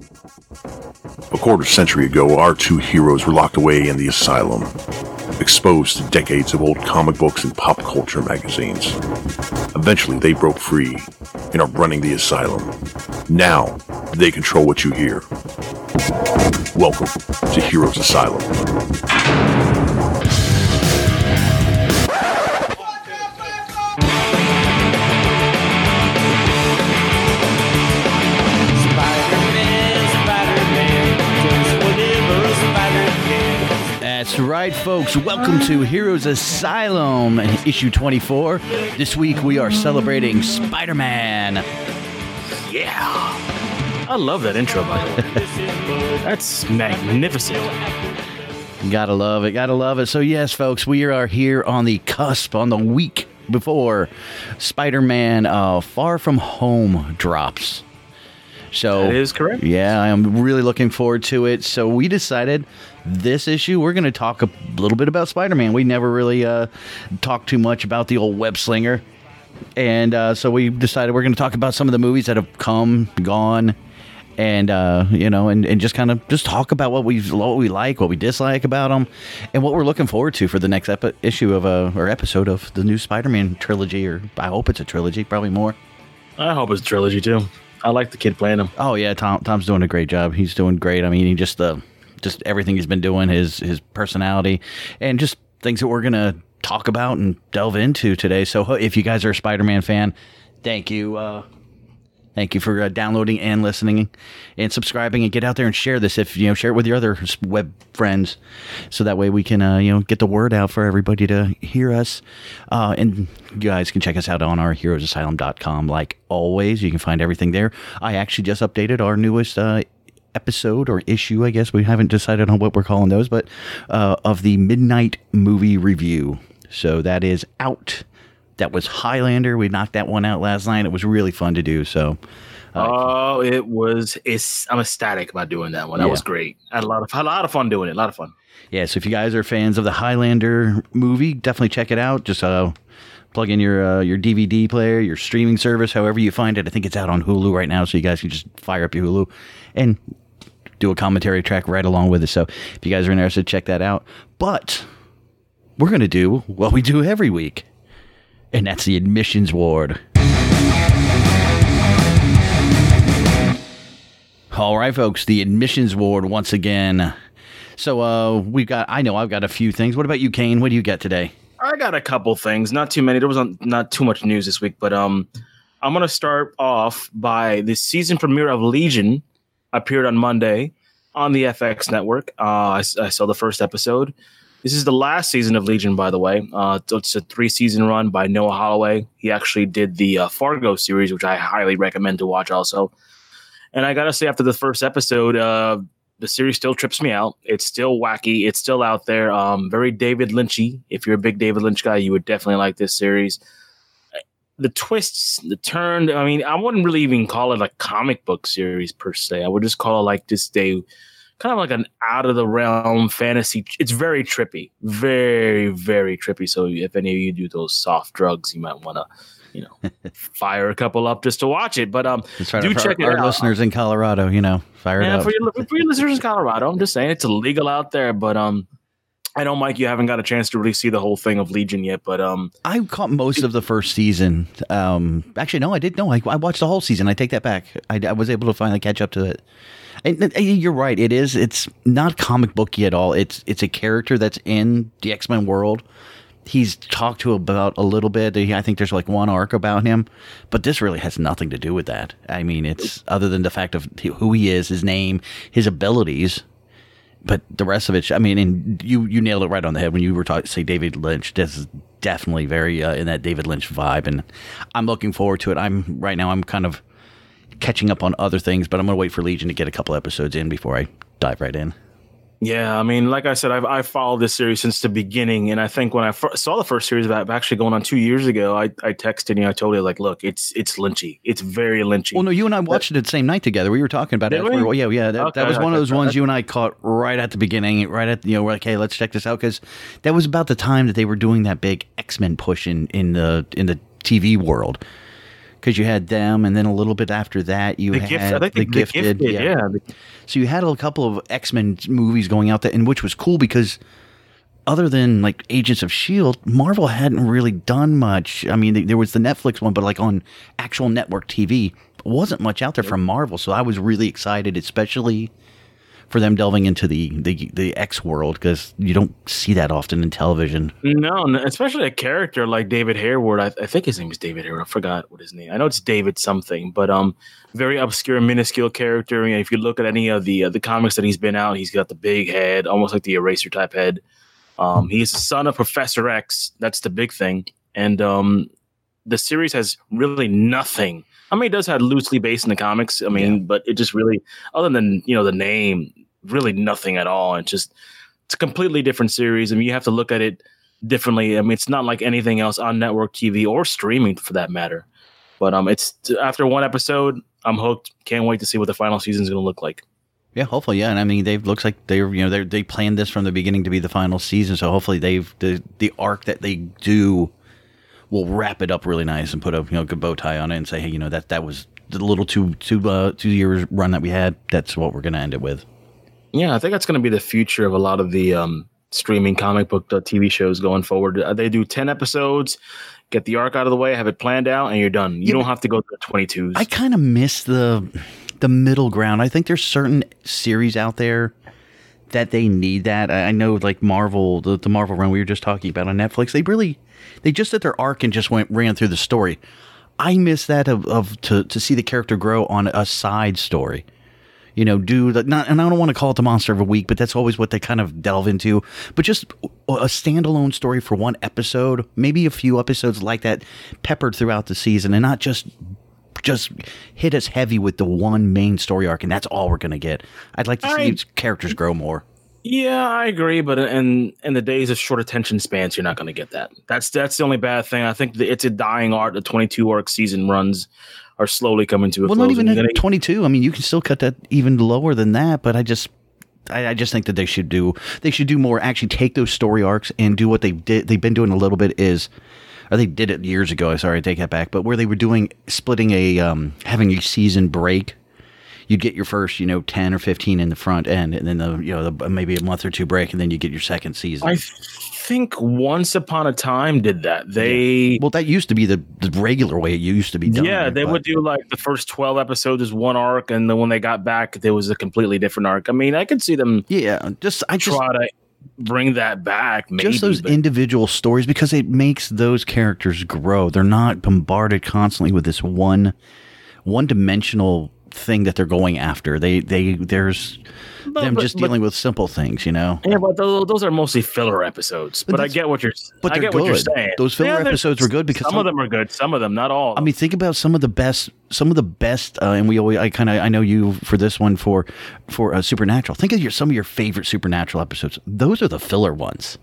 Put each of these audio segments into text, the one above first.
A quarter century ago, our two heroes were locked away in the asylum, exposed to decades of old comic books and pop culture magazines. Eventually, they broke free and are running the asylum. Now, they control what you hear. Welcome to Heroes Asylum. That's right, folks. Welcome to Heroes Asylum, issue 24. This week we are celebrating Spider-Man. Yeah. I love that intro, by the way. That's magnificent. Gotta love it, gotta love it. So yes, folks, we are here on the cusp, on the week before Spider-Man Far From Home drops. So that is correct. Yeah, I am really looking forward to it. So we decided this issue, we're going to talk a little bit about Spider-Man. We never really talked too much about the old web slinger. And so we decided we're going to talk about some of the movies that have come, gone, and, and just kind of just talk about what we like, what we dislike about them, and what we're looking forward to for the next issue of or episode of the new Spider-Man trilogy, or I hope it's a trilogy, probably more. I hope it's a trilogy, too. I like the kid playing him. Oh, yeah, Tom's doing a great job. He's doing great. I mean, he just everything he's been doing, his personality, and just things that we're going to talk about and delve into today. So if you guys are a Spider-Man fan, thank you. Thank you for downloading and listening and subscribing, and get out there and share this. Share it with your other web friends, so that way we can get the word out for everybody to hear us. And you guys can check us out on our heroesasylum.com. Like always, you can find everything there. I actually just updated our newest episode or issue, I guess. We haven't decided on what we're calling those, but of the Midnight Movie Review. So that is out. That was Highlander. We knocked that one out last night. It was really fun to do. So, it was. I'm ecstatic about doing that one. That was great. I had a lot of fun doing it. A lot of fun. Yeah. So if you guys are fans of the Highlander movie, definitely check it out. Just plug in your DVD player, your streaming service, however you find it. I think it's out on Hulu right now, so you guys can just fire up your Hulu and do a commentary track right along with it. So if you guys are interested, check that out. But we're going to do what we do every week, and that's the admissions ward. All right, folks, the admissions ward once again. So I've got a few things. What about you, Kane? What do you got today? I got a couple things, not too many. There was not too much news this week, but I'm going to start off by the season premiere of Legion appeared on Monday on the FX network. I saw the first episode. This is the last season of Legion, by the way. It's a 3-season run by Noah Holloway. He actually did the Fargo series, which I highly recommend to watch also. And I got to say, after the first episode, the series still trips me out. It's still wacky. It's still out there. Very David Lynchy. If you're a big David Lynch guy, you would definitely like this series. The twists, the turn, I mean, I wouldn't really even call it a comic book series per se. I would just call it like just kind of like an out of the realm fantasy. It's very trippy, very, very trippy. So if any of you do those soft drugs, you might want to, fire a couple up just to watch it. But do check it out. Our listeners in Colorado, fire it up. For your listeners in Colorado, I'm just saying it's illegal out there. But I know, Mike, you haven't got a chance to really see the whole thing of Legion yet. But I caught most of the first season. Actually, no, I didn't. No, I watched the whole season. I take that back. I was able to finally catch up to it. And you're right. It's not comic booky at all. It's a character that's in the X-Men world. He's talked to about a little bit. I think there's like one arc about him, but this really has nothing to do with that. I mean, it's other than the fact of who he is, his name, his abilities, but the rest of it. I mean, and you nailed it right on the head when you were talking. Say David Lynch. This is definitely very in that David Lynch vibe, and I'm looking forward to it. I'm kind of catching up on other things, but I'm going to wait for Legion to get a couple episodes in before I dive right in. Yeah, I mean, like I said, I've followed this series since the beginning, and I think when I saw the first series, actually going on 2 years ago, I texted you. I told you, like, look, it's Lynchy. It's very Lynchy. Well, no, you and I watched it the same night together. We were talking about it. Yeah. That was one of those ones you and I caught right at the beginning, right at we're like, hey, let's check this out, because that was about the time that they were doing that big X-Men push in the TV world. because you had them, and then a little bit after that you had the Gifted. Yeah. So you had a couple of X-Men movies going out there, and which was cool because other than like Agents of S.H.I.E.L.D., Marvel hadn't really done much. I mean, there was the Netflix one, but like on actual network TV, wasn't much out there from Marvel. So I was really excited, especially for them delving into the X world, because you don't see that often in television. No, especially a character like David Harewood. I think his name is David Harewood. I forgot what his name. I know it's David something, but very obscure, minuscule character. And if you look at any of the comics that he's been out, he's got the big head, almost like the Eraser type head. He's the son of Professor X. That's the big thing. And the series has really nothing. I mean, it does have loosely based in the comics. I mean, but it just really, other than, the name, really nothing at all. It's a completely different series. I mean, you have to look at it differently. I mean, it's not like anything else on network TV or streaming for that matter. But it's after one episode, I'm hooked. Can't wait to see what the final season is going to look like. Yeah, hopefully, yeah. And I mean, looks like they planned this from the beginning to be the final season. So hopefully, the arc that they do will wrap it up really nice and put a good bow tie on it and say, hey, that was the little 2 years run that we had. That's what we're going to end it with. Yeah, I think that's going to be the future of a lot of the streaming comic book TV shows going forward. They do 10 episodes, get the arc out of the way, have it planned out, and you're done. You don't have to go to the 22s. I kind of miss the middle ground. I think there's certain series out there that they need that. I know, like Marvel, the Marvel run we were just talking about on Netflix, they just did their arc and just ran through the story. I miss that to see the character grow on a side story. And I don't want to call it the monster of a week, but that's always what they kind of delve into. But just a standalone story for one episode, maybe a few episodes like that peppered throughout the season, and not just hit us heavy with the one main story arc, and that's all we're going to get. I'd like to see characters grow more. Yeah, I agree, but in the days of short attention spans, you're not going to get that. That's the only bad thing. I think it's a dying art. The 22 arc season runs are slowly coming to a close. Well, not even at 22. I mean, you can still cut that even lower than that, but I just think that they should do more. Actually, take those story arcs and do what they've been doing a little bit or they did it years ago. Sorry, I take that back. But where they were splitting having a season break. You'd get your first, 10 or 15 in the front end, and then maybe a month or two break, and then you get your second season. I think Once Upon a Time did that. Well, that used to be the regular way it used to be done. Yeah, they would do like the first 12 episodes as one arc, and then when they got back, there was a completely different arc. I mean, I could see them. Yeah, I try to bring that back. Maybe, just those individual stories, because it makes those characters grow. They're not bombarded constantly with this one-dimensional thing that they're going after. There's dealing with simple things, Yeah, but those are mostly filler episodes. But I get what you're. But they're good. What you're saying. Those filler episodes were good because some of them are good. Some of them, not all. I mean, think about some of the best. And I know you for this one for Supernatural. Think of some of your favorite Supernatural episodes. Those are the filler ones.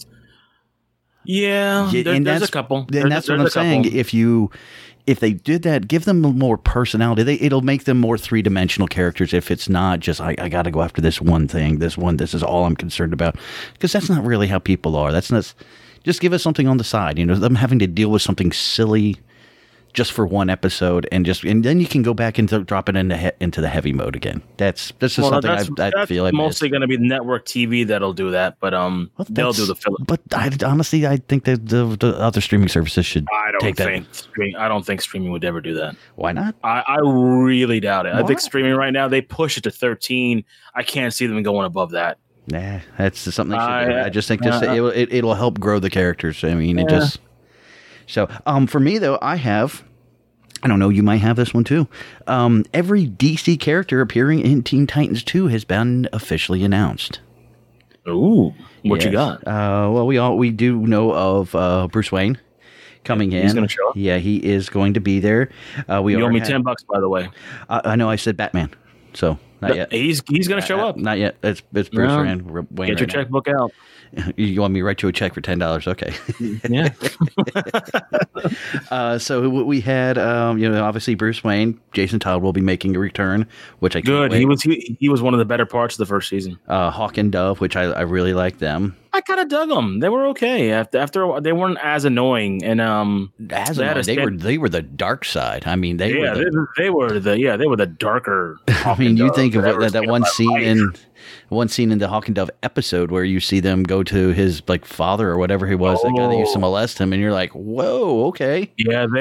Yeah, there's a couple. And that's what I'm saying. If they did that, give them more personality. It'll make them more three-dimensional characters. If it's not just I got to go after this one thing, this is all I'm concerned about, because that's not really how people are. That's not. Just give us something on the side. Them having to deal with something silly just for one episode, and then you can go back and drop it into the heavy mode again. That's something I feel like mostly going to be network TV that'll do that, but they'll do the filler. But I think that the other streaming services should take that. I don't think streaming would ever do that. Why not? I really doubt it. Why? I think streaming right now, they push it to 13. I can't see them going above that. Nah, that's something they should do. I just think it'll help grow the characters. I mean, So, for me, though, I don't know, you might have this one too. Every DC character appearing in Teen Titans 2 has been officially announced. Ooh, what you got? Well, we do know of Bruce Wayne coming in. He's going to show up? Yeah, he is going to be there. You owe me $10, by the way. I know I said Batman, so not yet. He's going to show up. Not yet. It's Bruce Wayne. Get your checkbook out. You want me to write you a check for $10? Okay. Yeah. So we had, obviously Bruce Wayne. Jason Todd will be making a return, which I can't wait. He was one of the better parts of the first season. Hawk and Dove, which I really like them. I kind of dug them. They were okay. After they weren't as annoying, and they were the dark side. I mean, they were the darker. I mean, you think of that one scene in the Hawk and Dove episode where you see them go to his like father or whatever he was, that guy that used to molest him, and you're like, whoa, okay. Then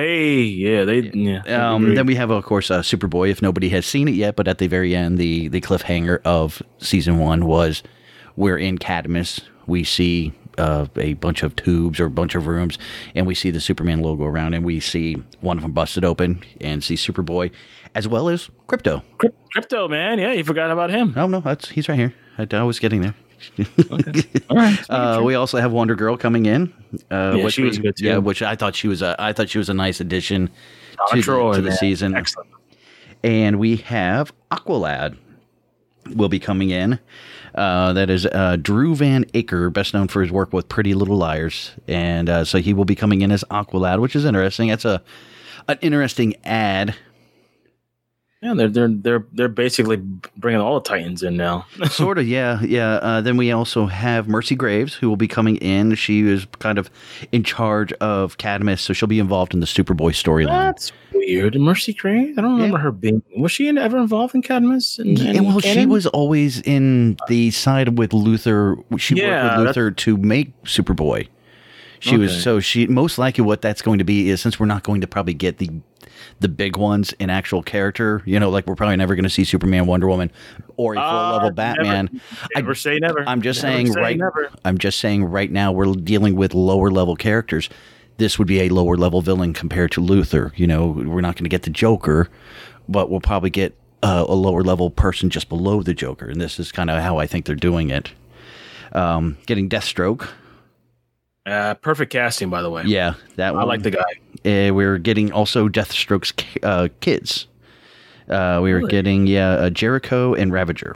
we have, of course, Superboy. If nobody has seen it yet, but at the very end, the cliffhanger of season 1 was we're in Cadmus. We see a bunch of tubes or a bunch of rooms, and we see the Superman logo around, and we see one of them busted open and see Superboy, as well as Crypto. Crypto, man. Yeah, you forgot about him. Oh, no, he's right here. I was getting there. Okay. All right. We also have Wonder Girl coming in. Which she was good too. Yeah, which I thought she was a nice addition to the season. Excellent. And we have Aqualad will be coming in. That is Drew Van Aker, best known for his work with Pretty Little Liars, and so he will be coming in as Aqualad, which is interesting. That's an interesting ad. Yeah, they're basically bringing all the Titans in now. Sort of, yeah. Then we also have Mercy Graves, who will be coming in. She is kind of in charge of Cadmus, so she'll be involved in the Superboy storyline. That's weird. Mercy Graves? I don't remember her being. Was she ever involved in Cadmus? She was always in the side with Luthor. She worked with Luthor to make Superboy. She most likely what that's going to be is, since we're not going to probably get the big ones in actual character, like we're probably never going to see Superman, Wonder Woman, or a full level Batman. Never say never. I'm just saying right now we're dealing with lower level characters. This would be a lower level villain compared to Luthor. We're not going to get the Joker, but we'll probably get a lower level person just below the Joker. And this is kind of how I think they're doing it. Getting Deathstroke. Perfect casting, by the way. Yeah, that one. I like the guy. We're getting also Deathstroke's kids. We were getting Jericho and Ravager.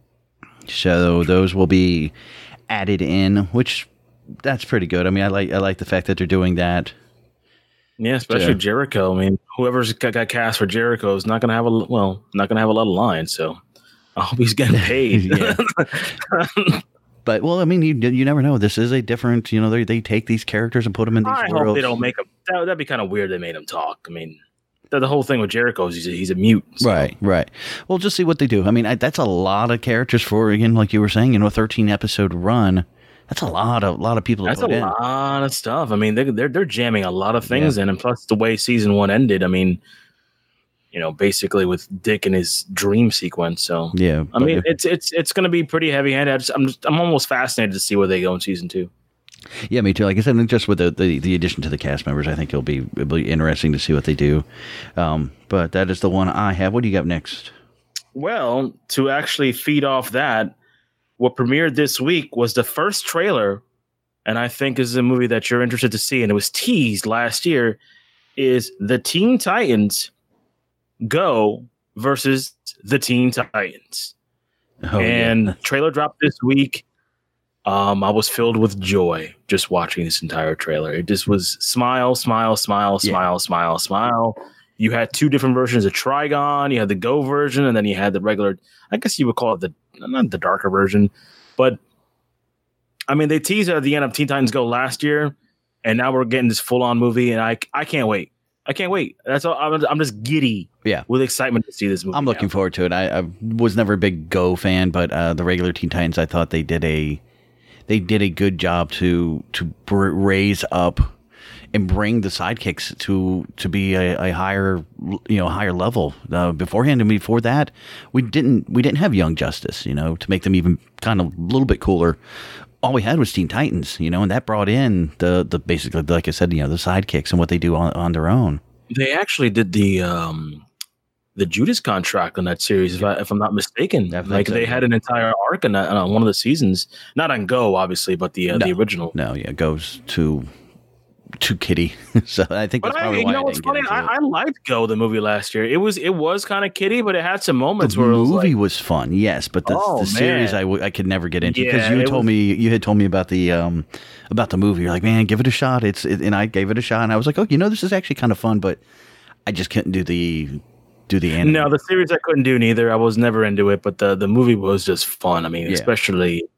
So those will be added in, which that's pretty good. I mean, I like the fact that they're doing that. Yeah, especially Jericho. I mean, whoever's got cast for Jericho is not going to have a lot of lines. So I hope he's getting paid. But, I mean, you never know. This is a different, they take these characters and put them in these worlds. I hope they don't make them. That'd be kind of weird they made him talk. I mean, the whole thing with Jericho is he's a mute. So. Right. Well, just see what they do. I mean, that's a lot of characters for, again, like you were saying, a 13-episode run. That's a lot of people to put in. That's a lot of stuff. I mean, they're jamming a lot of things in, and plus the way season 1 ended, I mean, basically with Dick and his dream sequence. So yeah, I mean, it's going to be pretty heavy-handed. I'm almost fascinated to see where they go in season 2. Yeah, me too. Like I said, just with the addition to the cast members, I think it'll be interesting to see what they do. But that is the one I have. What do you got next? Well, to actually feed off that, what premiered this week was the first trailer, and I think is a movie that you're interested to see, and it was teased last year, is the Teen Titans Go versus the Teen Titans. Trailer dropped this week. I was filled with joy just watching this entire trailer. It just was smile. You had 2 different versions of Trigon. You had the Go version, and then you had the regular, I guess you would call it not the darker version. But, I mean, they teased at the end of Teen Titans Go last year, and now we're getting this full-on movie, and I can't wait. I can't wait. That's all. I'm just giddy with excitement to see this movie. I'm looking forward to it. I was never a big Go fan, but the regular Teen Titans, I thought they did a good job to raise up and bring the sidekicks to be a higher level. Beforehand and before that, we didn't have Young Justice, to make them even kind of a little bit cooler. All we had was Teen Titans, and that brought in the basically, like I said, the sidekicks and what they do on their own. They actually did the Judas contract on that series, if I'm not mistaken. They had an entire arc on one of the seasons, not on Go, obviously, but the original. No, yeah, goes to kiddie. So I think that's probably why it's funny. I liked Go, the movie last year. It was kind of kiddie, but it had some moments where the movie was fun. Yes, but the series I could never get into because you had told me about the movie. You're like, man, give it a shot. And I gave it a shot, and I was like, oh, this is actually kind of fun, but I just couldn't do the anime. No, the series I couldn't do neither. I was never into it, but the movie was just fun. I mean, especially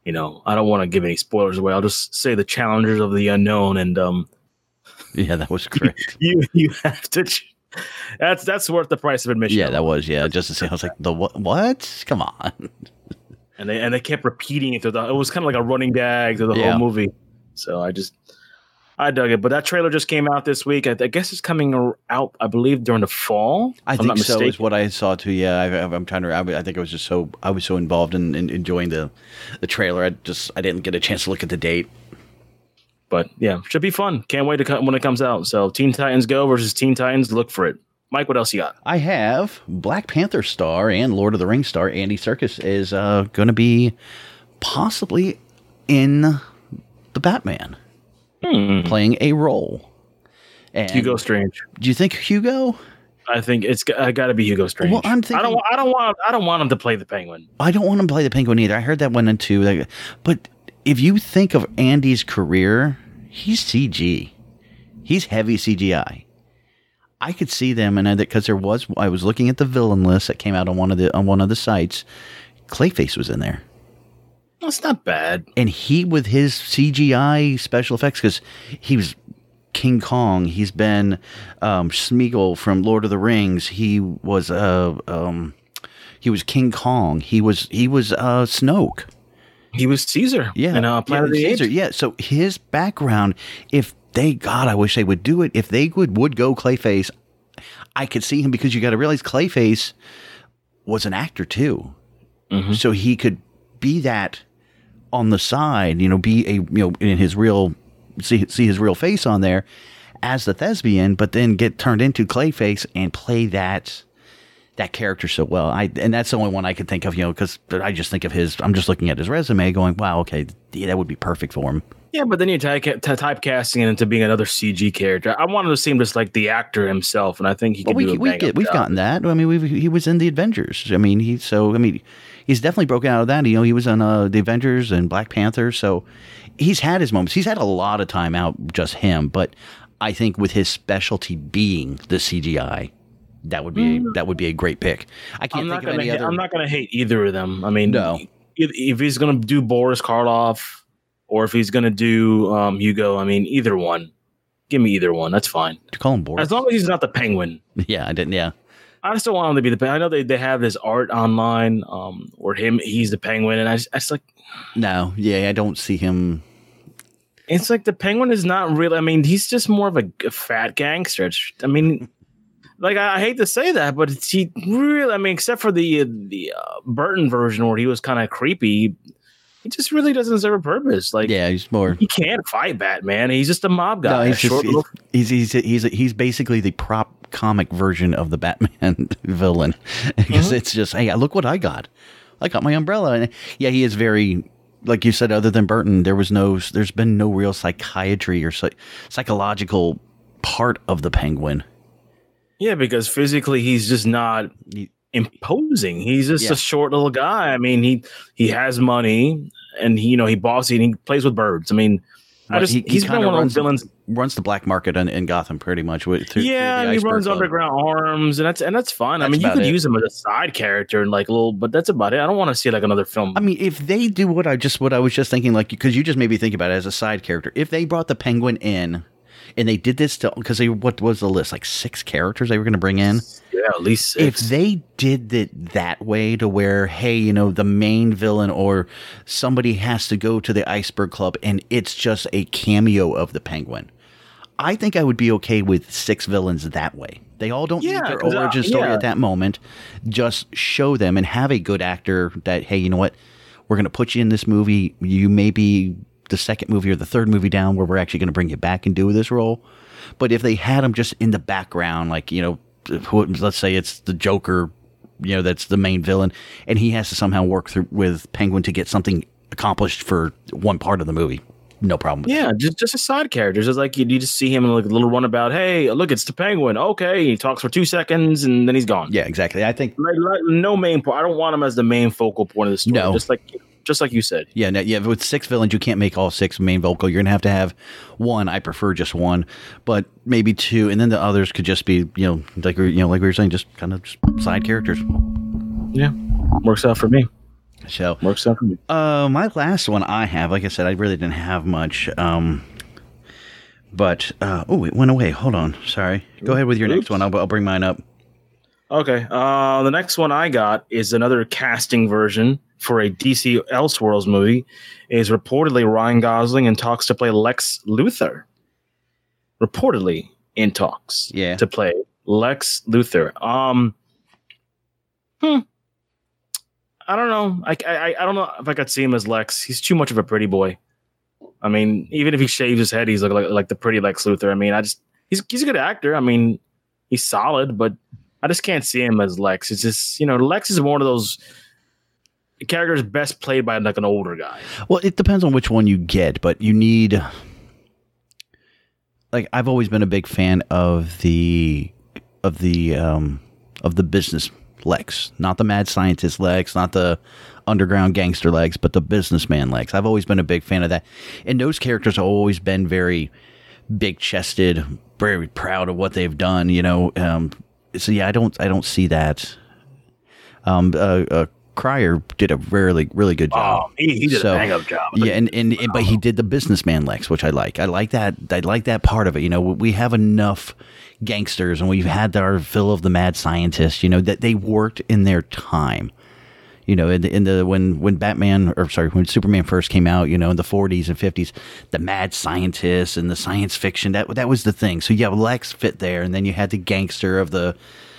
I don't want to give any spoilers away. I'll just say the challengers of the unknown, and yeah, that was great. you have to. That's worth the price of admission. Yeah, that was just to see. I was like, the what? Come on. And they kept repeating it. It was kind of like a running gag through the whole movie. So I dug it. But that trailer just came out this week. I guess it's coming out, I believe, during the fall. I think so is what I saw too. Yeah, I'm trying to. I think I was so involved in enjoying the trailer. I didn't get a chance to look at the date. But yeah, should be fun. Can't wait when it comes out. So Teen Titans Go versus Teen Titans. Look for it. Mike, what else you got? I have Black Panther star and Lord of the Rings star Andy Serkis is going to be possibly in the Batman, playing a role. And Hugo Strange. Do you think Hugo? I think it's got to be Hugo Strange. Well, I'm thinking, I don't want him to play the Penguin. I don't want him to play the Penguin either. I heard that one too. But if you think of Andy's career, he's CG. He's heavy CGI. I could see them, and because I was looking at the villain list that came out on one of the sites. Clayface was in there. That's not bad. And he, with his CGI special effects, because he was King Kong, he's been Smeagol from Lord of the Rings. He was King Kong. He was Snoke. He was Caesar. Yeah, in Planet of the Apes. Yeah, so his background, I wish they would do it. If they would go Clayface, I could see him, because you got to realize Clayface was an actor too. Mm-hmm. So he could be that on the side, be in his real, see his real face on there as the thespian, but then get turned into Clayface and play that character so well. And that's the only one I could think of, because I just think of I'm just looking at his resume going, wow, okay, that would be perfect for him. Yeah, but then you're typecasting it into being another CG character. I wanted to seem just like the actor himself, and I think he could do a bang-up job. We've gotten that. I mean, he was in the Avengers. I mean, he's definitely broken out of that. He was on the Avengers and Black Panther, so he's had his moments. He's had a lot of time out, just him. But I think with his specialty being the CGI, that would be a great pick. I can't think of any other. I'm not going to hate either of them. I mean, no. If he's going to do Boris Karloff, or if he's going to do Hugo, I mean, either one. Give me either one. That's fine. To call him Boris. As long as he's not the Penguin. Yeah, I didn't. Yeah. I just don't want him to be the Penguin. I know they have this art online where he's the Penguin, and I just like. No, yeah, I don't see him. It's like the Penguin is not really. I mean, he's just more of a fat gangster. I mean, like I hate to say that, but he really. I mean, except for the Burton version where he was kind of creepy. He just really doesn't serve a purpose. Like, yeah, he's more. He can't fight Batman. He's just a mob guy. No, he's basically the prop comic version of the Batman villain, because it's just, hey, look what I got. I got my umbrella, and yeah, he is very, like you said. Other than Burton, there's been no real psychiatry or psychological part of the Penguin. Yeah, because physically he's just not imposing. He's just a short little guy. I mean, he has money, and he bossy, and he plays with birds. I mean, he's been one of those villains. Runs the black market in Gotham pretty much. And he runs Underground Arms, and that's fun. I mean, you could use him as a side character and like but that's about it. I don't want to see like another film. I mean, if they do what I was just thinking, like, because you just made me think about it as a side character. If they brought the Penguin in, and they did this because what was the list, like 6 characters they were going to bring in? Yeah, at least 6. If they did it that way, to where, hey, the main villain or somebody has to go to the Iceberg Club and it's just a cameo of the Penguin, I think I would be okay with 6 villains that way. They all don't need their origin story at that moment. Just show them and have a good actor that, hey, you know what? We're going to put you in this movie. You may be the second movie or the third movie down where we're actually going to bring you back and do this role. But if they had him just in the background, like, let's say it's the Joker, that's the main villain, and he has to somehow work through with Penguin to get something accomplished for one part of the movie. No problem. Yeah, just a side character. Just like you just see him in like a little runabout. Hey, look, it's the Penguin. Okay, he talks for 2 seconds and then he's gone. Yeah, exactly. I think like no main point. I don't want him as the main focal point of the story. No. Just like you said. Yeah, with 6 villains, you can't make all 6 main vocal. You're going to have one. I prefer just one, but maybe 2, and then the others could just be, like we were saying, just kind of side characters. Yeah, works out for me. So works out for me. my last one I have, like I said, I really didn't have much. But it went away. Hold on. Sorry. Go ahead with your next one. I'll bring mine up. Okay. The next one I got is another casting version for a DC Elseworlds movie. Is reportedly Ryan Gosling in talks to play Lex Luthor. Reportedly in talks to play Lex Luthor. I don't know. I don't know if I could see him as Lex. He's too much of a pretty boy. I mean, even if he shaves his head, he's like the pretty Lex Luthor. I mean, he's a good actor. I mean, he's solid, but I just can't see him as Lex. It's just, Lex is one of those characters best played by like an older guy. Well, it depends on which one you get, but you need, like, I've always been a big fan of the business Lex, not the mad scientist Lex, not the underground gangster Lex, but the businessman Lex. I've always been a big fan of that. And those characters have always been very big chested, very proud of what they've done, so yeah, I don't see that. Cryer did a really good job. Oh, he did a bang up job. Yeah, but he did the businessman Lex, which I like. I like that part of it. We have enough gangsters, and we've had our fill of the mad scientists. That they worked in their time. When Superman first came out, in the 40s and 50s, the mad scientists and the science fiction, that was the thing. So yeah, Lex fit there, and then you had the gangster of the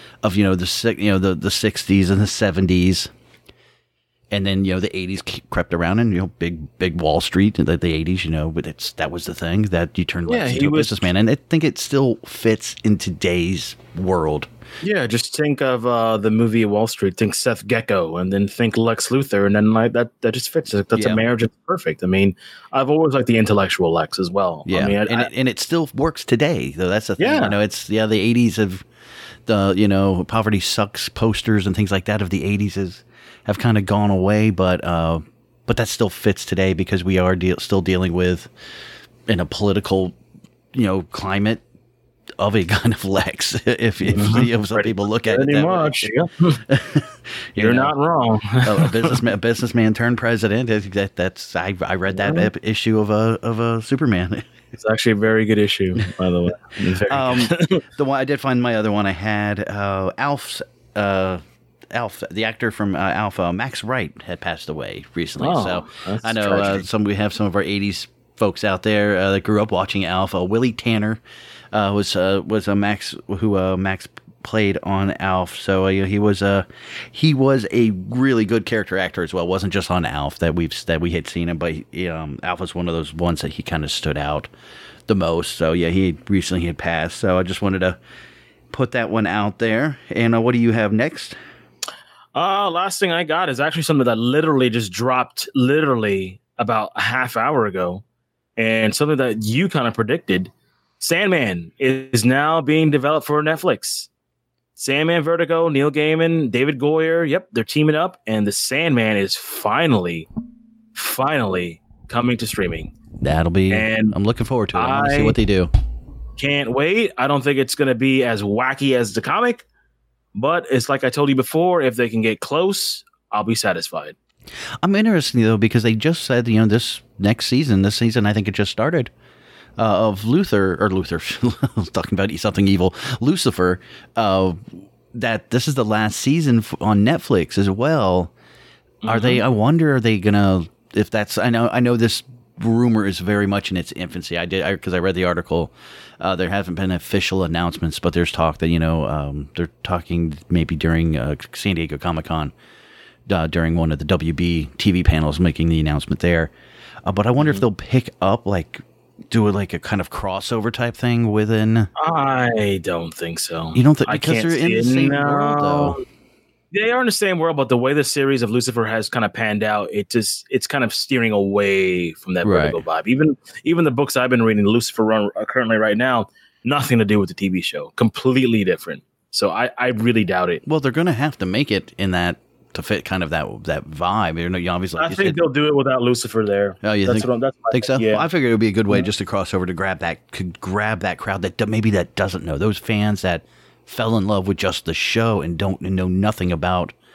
60s and the 70s. And then, the 80s crept around, and, big Wall Street in the 80s, but that was the thing that you turned Lex into a businessman. And I think it still fits in today's world. Yeah, just think of the movie Wall Street. Think Seth Gecko, and then think Lex Luthor, and then like that just fits. That's a marriage. It's perfect. I mean, I've always liked the intellectual Lex as well. Yeah, I mean, and it still works today. Though that's the thing. Yeah. It's the 80s of the poverty sucks posters and things like that of the 80s have kind of gone away, but that still fits today because we are still dealing with in a political climate of a kind of Lex. If some people look at it that much, way. You're not wrong. A businessman turned president. I read that issue of Superman. It's actually a very good issue, by the way. The one I did find my other one I had Alf, the actor from Alpha, Max Wright, had passed away recently. So I know we have some of our 80s folks out there that grew up watching Alpha. Willie Tanner was a Max who Max played on Alf. So he was a really good character actor as well. It wasn't just on Alf that we had seen him, but Alf was one of those ones that he kind of stood out the most. So yeah, he recently had passed. So I just wanted to put that one out there. And what do you have next? Last thing I got is actually something that literally just dropped about a half hour ago, and something that you kind of predicted. Sandman is now being developed for Netflix. Sandman, Vertigo, Neil Gaiman, David Goyer. Yep, they're teaming up, and the Sandman is finally coming to streaming. That'll be, and I'm looking forward to it. I want to see what they do. Can't wait. I don't think it's going to be as wacky as the comic, but it's like I told you before, if they can get close, I'll be satisfied. I'm interested, though, because they just said, this season, I think it just started, of Luther, I was talking about something evil, Lucifer, that this is the last season on Netflix as well. Mm-hmm. I wonder, are they going to, if that's, I know this rumor is very much in its infancy. Because I read the article. There haven't been official announcements, but there's talk that they're talking maybe during San Diego Comic-Con, during one of the WB TV panels, making the announcement there. But I wonder if they'll pick up do a kind of crossover type thing within. I don't think so. You don't think, because they're in the same world though. They are in the same world, but the way the series of Lucifer has kind of panned out, it's kind of steering away from that Vertigo vibe. Even the books I've been reading, Lucifer run currently right now, nothing to do with the TV show. Completely different. So I really doubt it. Well, they're going to have to make it in that to fit kind of that vibe. Obviously, I think they'll do it without Lucifer there. Oh, you think so? Yeah. Well, I figured it would be a good way just to cross over to grab that crowd that doesn't know, those fans that fell in love with just the show and don't know nothing about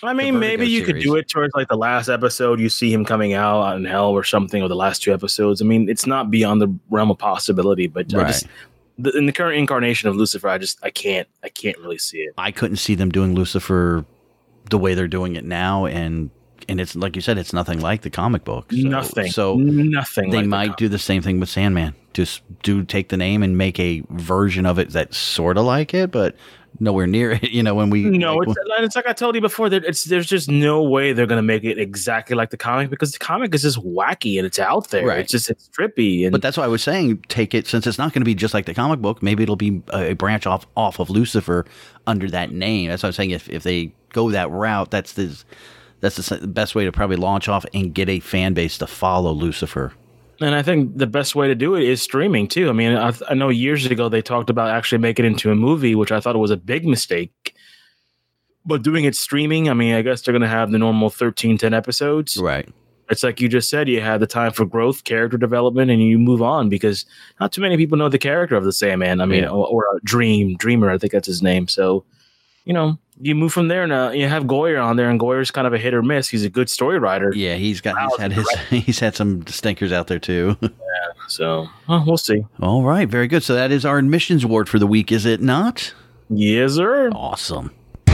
I mean, maybe you could do it towards like the last episode. You see him coming out in hell or something, or the last 2 episodes. I mean, it's not beyond the realm of possibility. But Right. In the current incarnation of Lucifer, I can't really see it. I couldn't see them doing Lucifer the way they're doing it now, and it's like you said, it's nothing like the comic book. Nothing. They might do the same thing with Sandman. Just take the name and make a version of it that's sort of like it, but nowhere near it. It's like I told you before. There's just no way they're gonna make it exactly like the comic, because the comic is just wacky and it's out there. Right. It's trippy. But that's why I was saying, take it, since it's not going to be just like the comic book. Maybe it'll be a branch off of Lucifer under that name. That's what I'm saying. If they go that route, that's the best way to probably launch off and get a fan base to follow Lucifer. And I think the best way to do it is streaming too. I mean, I know years ago they talked about actually making it into a movie, which I thought was a big mistake. But doing it streaming, I mean, I guess they're going to have the normal 13, 10 episodes. Right. It's like you just said, you have the time for growth, character development, and you move on, because not too many people know the character of the Sandman. I mean, or Dreamer, I think that's his name. So, you move from there, and you have Goyer on there, and Goyer's kind of a hit or miss. He's a good story writer. Yeah, he's had some stinkers out there too. Yeah, so we'll see. All right, very good. So that is our admissions award for the week, is it not? Yes, sir. Awesome.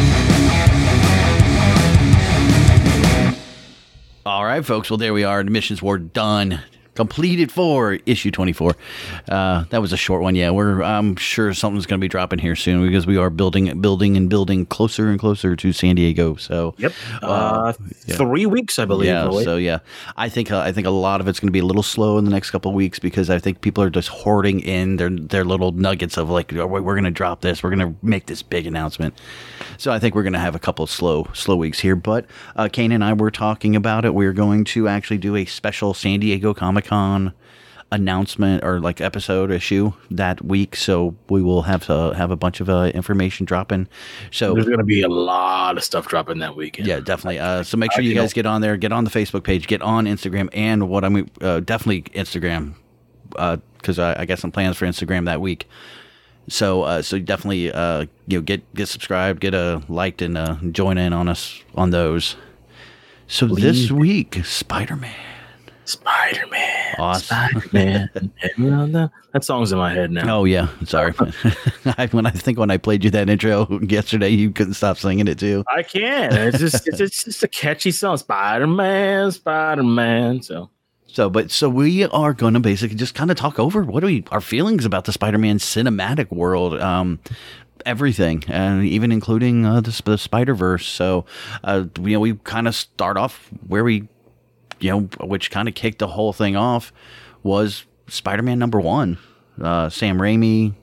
All right, folks. Well, there we are. Admissions award done. Completed for issue 24. That was a short one. Yeah, I'm sure something's going to be dropping here soon, because we are building closer and closer to San Diego. So yep, 3 weeks, I believe. Yeah. So yeah, I think a lot of it's going to be a little slow in the next couple of weeks, because I think people are just hoarding in their little nuggets of like, we're going to drop this, we're going to make this big announcement. So I think we're going to have a couple of slow weeks here. But Kane and I were talking about it. We're going to actually do a special San Diego Comic-Con announcement, or like issue that week. So we will have a bunch of information dropping. So there's going to be a lot of stuff dropping that weekend. Yeah, definitely. So make sure you guys get on there, get on the Facebook page, get on Instagram, and definitely Instagram, because I got some plans for Instagram that week. So definitely get subscribed, get liked, and join in on us on those. So this week, Spider-Man. Awesome. Spider-Man. That song's in my head now. Oh yeah, sorry. When I played you that intro yesterday, you couldn't stop singing it too. I can't. It's just a catchy song. Spider-Man. So we are going to basically just kind of talk over our feelings about the Spider-Man cinematic world, everything, and even including the Spider-Verse. So, we kind of start off where we, which kind of kicked the whole thing off, was Spider-Man #1. Sam Raimi.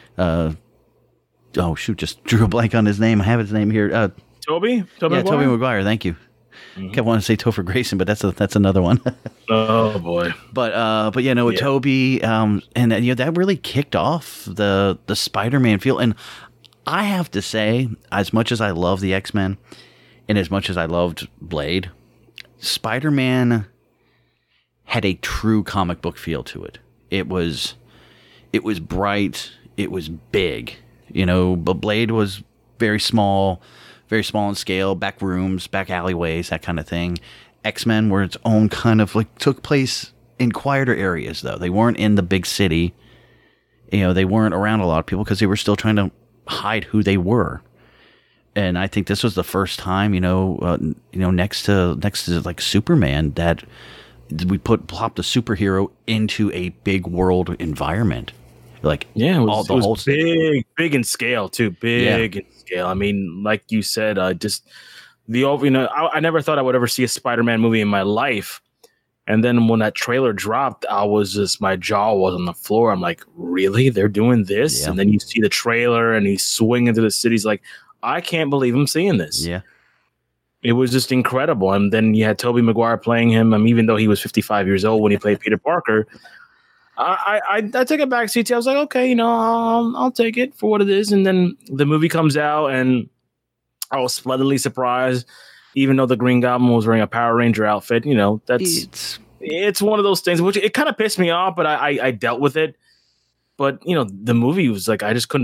Just drew a blank on his name. I have his name here. Tobey Maguire. Thank you. Mm-hmm. Kept wanting to say Topher Grayson, but that's another one. Oh boy! But with Tobey, and that really kicked off the Spider-Man feel. And I have to say, as much as I love the X-Men, and as much as I loved Blade, Spider-Man had a true comic book feel to it. It was bright. It was big. But Blade was very small in scale, back rooms, back alleyways, that kind of thing. X-Men were its own kind of took place in quieter areas, though. They weren't in the big city. They weren't around a lot of people, because they were still trying to hide who they were. And I think this was the first time, next to like Superman, that we plopped a superhero into a big world environment. It was big in scale too. Big in scale. I mean, like you said, I never thought I would ever see a Spider-Man movie in my life. And then when that trailer dropped, my jaw was on the floor. I'm like, really? They're doing this? Yeah. And then you see the trailer and he's swinging through the cities. Like, I can't believe I'm seeing this. Yeah. It was just incredible. And then you had Tobey Maguire playing him. Even though he was 55 years old when he played Peter Parker, I took a back seat. I was like, okay, I'll take it for what it is. And then the movie comes out, and I was pleasantly surprised, even though the Green Goblin was wearing a Power Ranger outfit. It's one of those things which it kind of pissed me off, but I dealt with it. But the movie was like, I just couldn't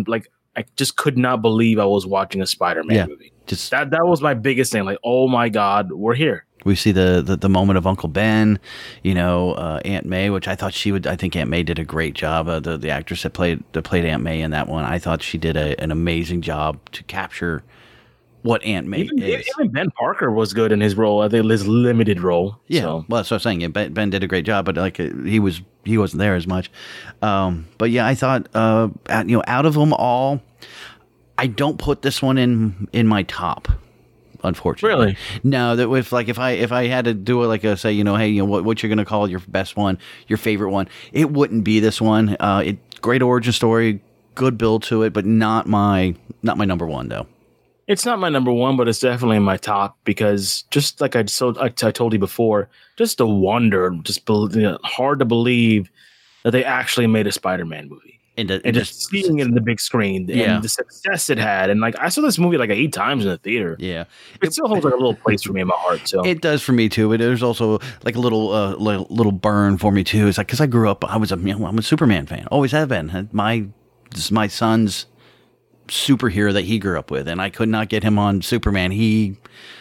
I just could not believe I was watching a Spider-Man movie. Just that was my biggest thing. Like, oh my God, we're here. We see the moment of Uncle Ben, Aunt May, which I thought she would. I think Aunt May did a great job. The actress that played Aunt May in that one, I thought she did an amazing job to capture what Aunt May is. Even Ben Parker was good in his role. I think his limited role. Yeah, so. well, that's what I'm saying. Yeah, Ben did a great job, but like he wasn't there as much. But yeah, I thought out of them all, I don't put this one in my top. Unfortunately, really, no. That if I had to do it like a say, hey, what you're gonna call your best one, your favorite one, it wouldn't be this one. Great origin story, good build to it, but not my number one though. It's not my number one, but it's definitely in my top because just like I told you before, just the wonder, hard to believe that they actually made a Spider-Man movie. And just seeing it in the big screen and the success it had. And like I saw this movie like 8 times in the theater. Yeah. It still holds like a little place for me in my heart. So it does for me too. But there's also like a little burn for me too. It's like, cause I grew up, I'm a Superman fan. Always have been. This is my son's superhero that he grew up with. And I could not get him on Superman. He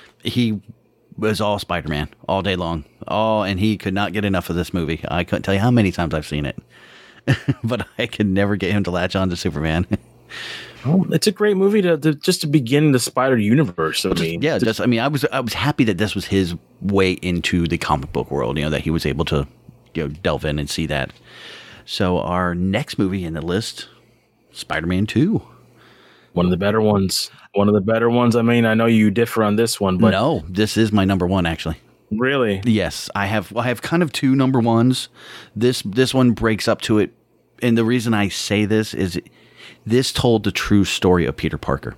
was all Spider-Man all day long. And he could not get enough of this movie. I couldn't tell you how many times I've seen it. But I could never get him to latch on to Superman. It's a great movie to begin the Spider Universe. I was happy that this was his way into the comic book world. That he was able to delve in and see that. So our next movie in the list, Spider-Man 2. One of the better ones. I mean, I know you differ on this one, but no, this is my number one actually. Really? Yes, I have kind of 2 number ones. This one breaks up to it, and the reason I say this is this told the true story of Peter Parker.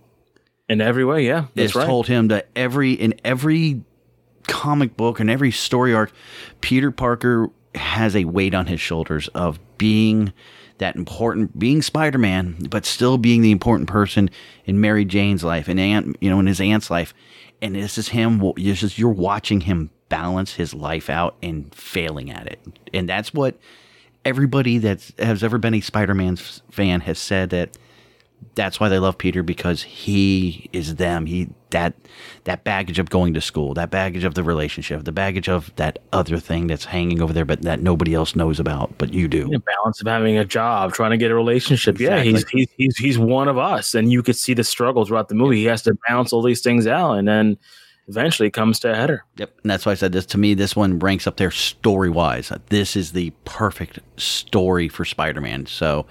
In every way, yeah, that's right. It told him that in every comic book and every story arc, Peter Parker has a weight on his shoulders of being being Spider-Man, but still being the important person in Mary Jane's life and in his aunt's life. And this is him. You're watching him balance his life out and failing at it. And that's what everybody that has ever been a Spider-Man fan has said, that's why they love Peter, because he is them. That baggage of going to school, that baggage of the relationship, the baggage of that other thing that's hanging over there, but that nobody else knows about, but you do. The balance of having a job, trying to get a relationship. Exactly. Yeah, he's one of us, and you could see the struggle throughout the movie. He has to balance all these things out, and then eventually comes to a header. Yep, and that's why I said this. To me, this one ranks up there story-wise. This is the perfect story for Spider-Man. So,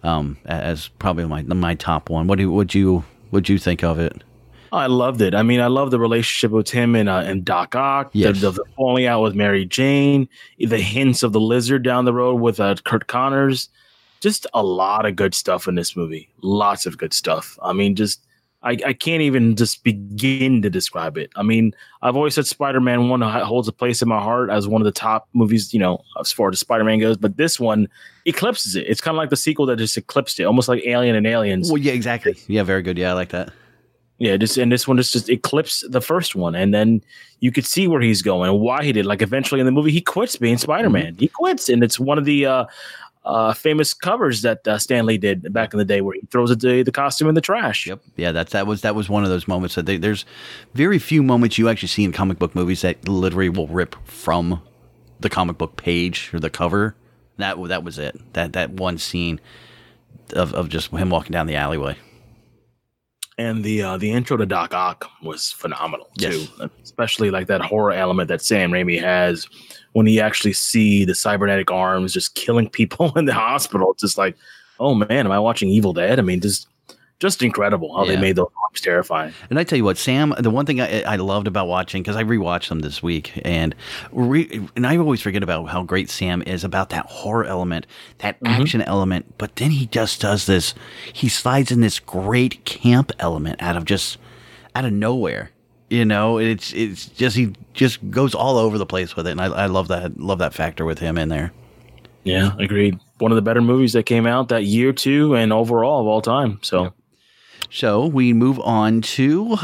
as probably my top one. What'd you think of it? I loved it. I mean, I love the relationship with him and Doc Ock, yes. the falling out with Mary Jane, the hints of the Lizard down the road with Kurt Connors. Just a lot of good stuff in this movie. Lots of good stuff. I mean, I can't even just begin to describe it. I mean, I've always said Spider-Man 1 holds a place in my heart as one of the top movies, as far as Spider-Man goes. But this one eclipses it. It's kind of like the sequel that just eclipsed it, almost like Alien and Aliens. Well, yeah, exactly. Yeah, very good. Yeah, I like that. Yeah, and this one just eclipsed the first one, and then you could see where he's going and why he did. Like eventually in the movie, he quits being Spider-Man. Mm-hmm. He quits, and it's one of the famous covers that Stan Lee did back in the day, where he throws the costume in the trash. Yep. Yeah, that was one of those moments that there's very few moments you actually see in comic book movies that literally will rip from the comic book page or the cover. That was it. That one scene of just him walking down the alleyway. And the intro to Doc Ock was phenomenal too, yes. Especially like that horror element that Sam Raimi has when you actually see the cybernetic arms just killing people in the hospital. It's just like, oh man, am I watching Evil Dead? I mean, just incredible how they made those arms terrifying. And I tell you what, Sam, the one thing I loved about watching, because I rewatched them this week, and I always forget about how great Sam is about that horror element, that action element, but then he just does this, he slides in this great camp element out of nowhere. It's just, he just goes all over the place with it, and I love that factor with him in there. Yeah, agreed. One of the better movies that came out that year too, and overall of all time. So. Yeah. So we move on to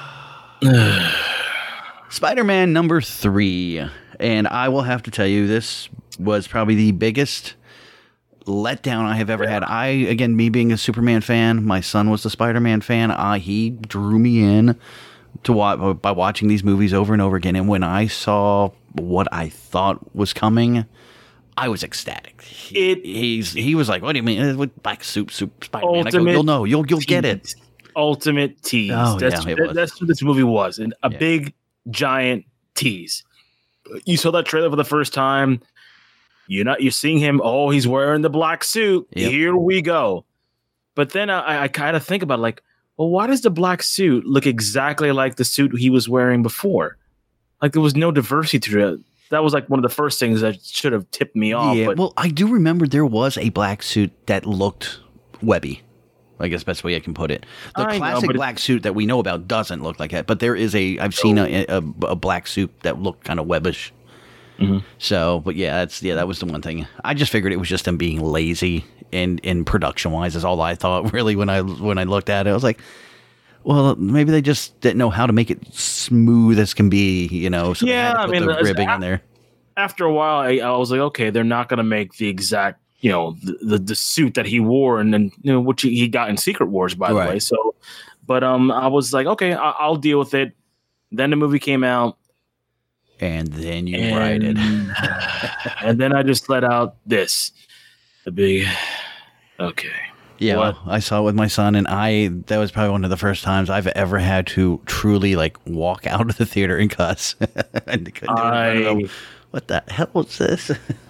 Spider-Man number 3. And I will have to tell you, this was probably the biggest letdown I have ever had. Again, me being a Superman fan, my son was a Spider-Man fan. He drew me in to by watching these movies over and over again. And when I saw what I thought was coming, I was ecstatic. He was like, "What do you mean? With black suit Spider-Man?" I go, "You'll know. You'll get it." Ultimate tease. Oh, that's what this movie was. A big, giant tease. You saw that trailer for the first time. You're seeing him. Oh, he's wearing the black suit. Yep. Here we go. But then I kind of think about like, well, why does the black suit look exactly like the suit he was wearing before? Like there was no diversity to it. That was like one of the first things that should have tipped me off. Yeah, well, I do remember there was a black suit that looked webby. I guess that's the way I can put it. The classic black suit that we know about doesn't look like that, but there is I've seen a black suit that looked kind of webbish. Mm-hmm. So, but that was the one thing. I just figured it was just them being lazy and production wise is all I thought really when I looked at it. I was like, well, maybe they just didn't know how to make it smooth as can be, So they had to put the ribbing in there. After a while, I was like, okay, they're not going to make the exact, the suit that he wore and then, which he got in Secret Wars, by the way. So, but I was like, okay, I'll deal with it. Then the movie came out. And then you write it. And then I just let out the big, okay. Yeah, well, I saw it with my son, and that was probably one of the first times I've ever had to truly like walk out of the theater and cuss. And couldn't do it. What the hell was this?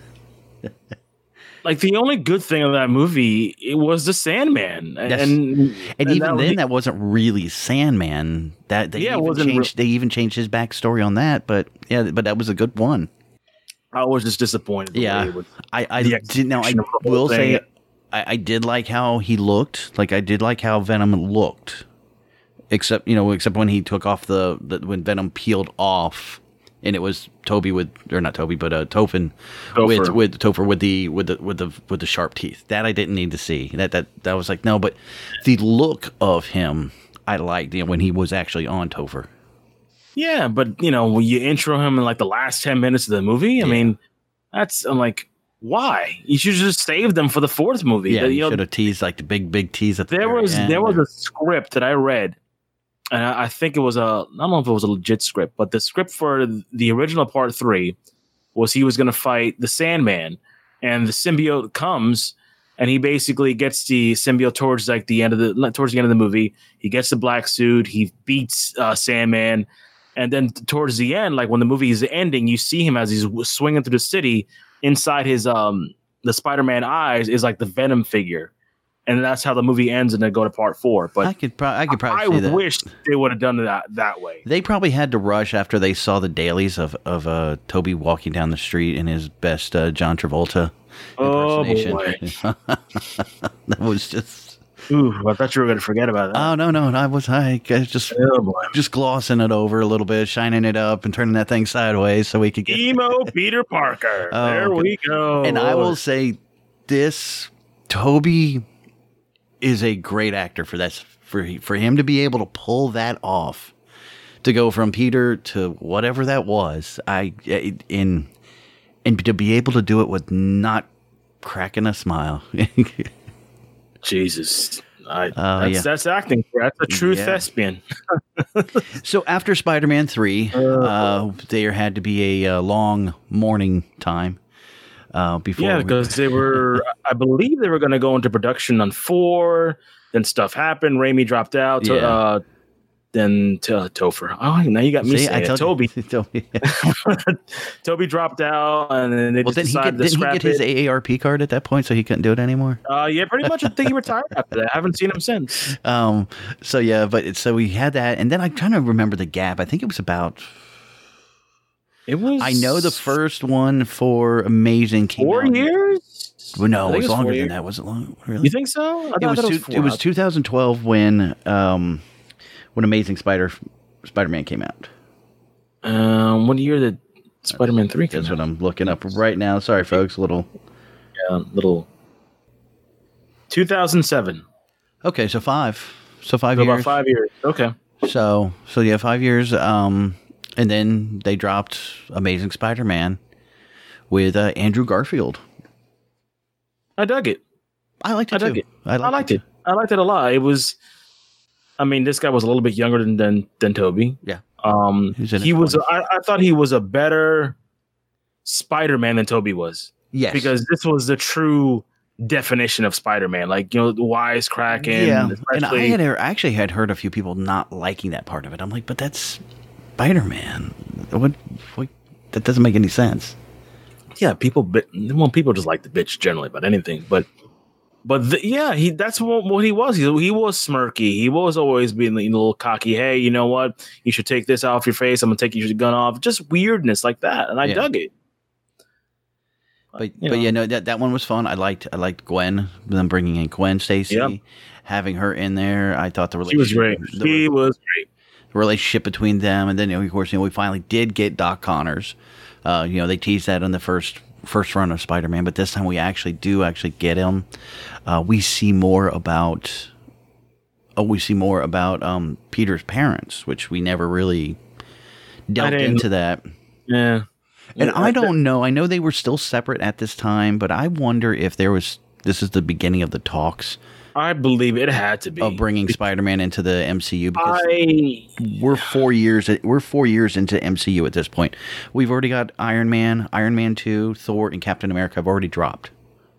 Like the only good thing of that movie, it was the Sandman, and even then, that wasn't really Sandman. That they even changed his backstory on that, but that was a good one. I was just disappointed. Yeah, I did. Now I will say, I did like how he looked. Like I did like how Venom looked, except when he took off when Venom peeled off. And it was Topher with the sharp teeth. That I didn't need to see. That was like no, but the look of him I liked. When he was actually on Topher. Yeah, but when you intro him in like the last 10 minutes of the movie, I mean, I'm like, why? You should just save them for the fourth movie. Yeah, you should have teased like the big tease at the there was a script that I read. And I think it was I don't know if it was a legit script, but the script for the original part 3 was he was going to fight the Sandman, and the symbiote comes, and he basically gets the symbiote towards the end of the movie. He gets the black suit, he beats Sandman, and then towards the end, like when the movie is ending, you see him as he's swinging through the city. Inside his the Spider-Man eyes is like the Venom figure. And that's how the movie ends, and then go to part 4. But I could probably see that. I wish they would have done that way. They probably had to rush after they saw the dailies of Toby walking down the street in his best John Travolta impersonation. Oh boy, that was just. Ooh, I thought you were going to forget about that. Oh no, I just glossing it over a little bit, shining it up, and turning that thing sideways so we could get emo Peter Parker. There we go. And I will say, this Toby is a great actor for this. For him to be able to pull that off, to go from Peter to whatever that was, and to be able to do it with not cracking a smile. Jesus, that's acting. That's a true thespian. So after Spider-Man 3, there had to be a long mourning time. Because they were, I believe they were going to go into production on 4. Then stuff happened. Raimi dropped out. Then Topher. Oh, now you got me saying Toby. Toby dropped out, and then they decided to scrap it. Didn't he get his AARP card at that point, so he couldn't do it anymore? Yeah, pretty much. I think he retired after that. I haven't seen him since. So we had that, and then I'm trying to remember the gap. I think it was about. It was. I know the first one for Amazing came 4 years. Well, no, it was longer than that. Was it long? Really? You think so? It was 2012 when Amazing Spider-Man came out. What year did Spider-Man 3 come out? That's what I'm looking up right now. Sorry, folks. Little 2007. Okay, so 5. So 5 years. About 5 years. Okay. So 5 years. And then they dropped Amazing Spider-Man with Andrew Garfield. I dug it. I liked it too. I liked it. I liked it a lot. It was. I mean, this guy was a little bit younger than Toby. Yeah. He was. I thought he was a better Spider-Man than Toby was. Yes. Because this was the true definition of Spider-Man. Like, you know, the wisecracking. Yeah. And I actually had heard a few people not liking that part of it. I'm like, but that's Spider-Man. What that doesn't make any sense. Yeah, people just like the bitch generally about anything, but that's what he was. He was smirky. He was always being a little cocky. Hey, you know what? You should take this off your face. I'm gonna take your gun off. Just weirdness like that, and I dug it. But that one was fun. I liked Gwen. Them bringing in Gwen Stacy, having her in there. I thought the relationship was great. The relationship between them, and then of course we finally did get Doc Connors. They teased that in the first run of Spider-Man, but this time we actually get him. We see more about Peter's parents, which we never really delved into that. Yeah. And I don't know. I know they were still separate at this time, but I wonder if this is the beginning of the talks. I believe it had to be of bringing Spider-Man into the MCU, because we're 4 years into MCU at this point. We've already got Iron Man 2, Thor, and Captain America have already dropped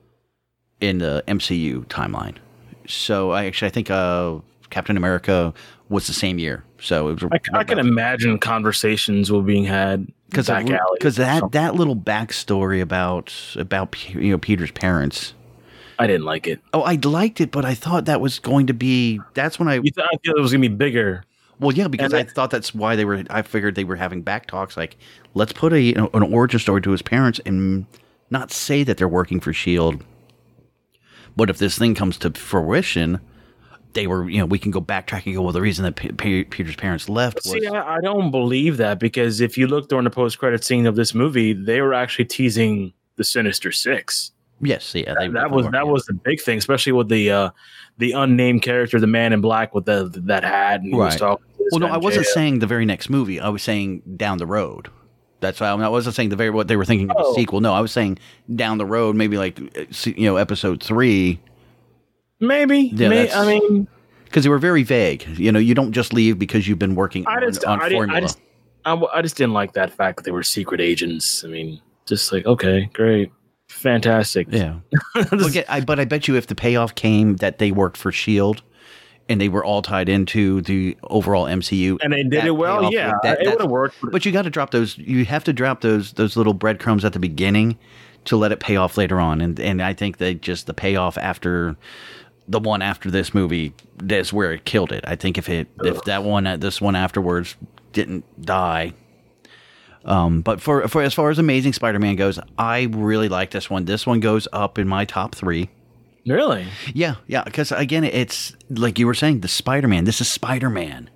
in the MCU timeline. So I think Captain America was the same year. So it was I can imagine conversations were being had because that little backstory about Peter's parents. I didn't like it. Oh, I liked it, but I thought that was going to be. That's when I thought it was going to be bigger. Well, yeah, because I thought that's why they were. I figured they were having back talks. Like, let's put an origin story to his parents and not say that they're working for S.H.I.E.L.D. But if this thing comes to fruition, they were. We can go backtrack and go. Well, the reason that Peter's parents left was. See, I don't believe that, because if you look during the post-credit scene of this movie, they were actually teasing the Sinister Six. Yes, yeah, that was the big thing, especially with the unnamed character, the Man in Black with that hat, and he was talking. Well, no, I wasn't saying the very next movie. I was saying down the road. That's why I wasn't saying what they were thinking of a sequel. No, I was saying down the road, maybe like episode 3. Maybe. I mean, because they were very vague. You don't just leave because you've been working on formula. I just didn't like that fact that they were secret agents. I mean, just like, okay, great. Fantastic. Yeah. But I bet you if the payoff came that they worked for S.H.I.E.L.D. and they were all tied into the overall MCU. And they did it well, it would have worked. But you got to drop those. You have to drop those little breadcrumbs at the beginning to let it pay off later on. And I think that just the payoff after the one after this movie, that's where it killed it. I think if this one afterwards didn't die. But for as far as Amazing Spider-Man goes, I really like this one. This one goes up in my top 3. Really? Yeah. Because again, it's like you were saying, the Spider-Man. This is Spider-Man.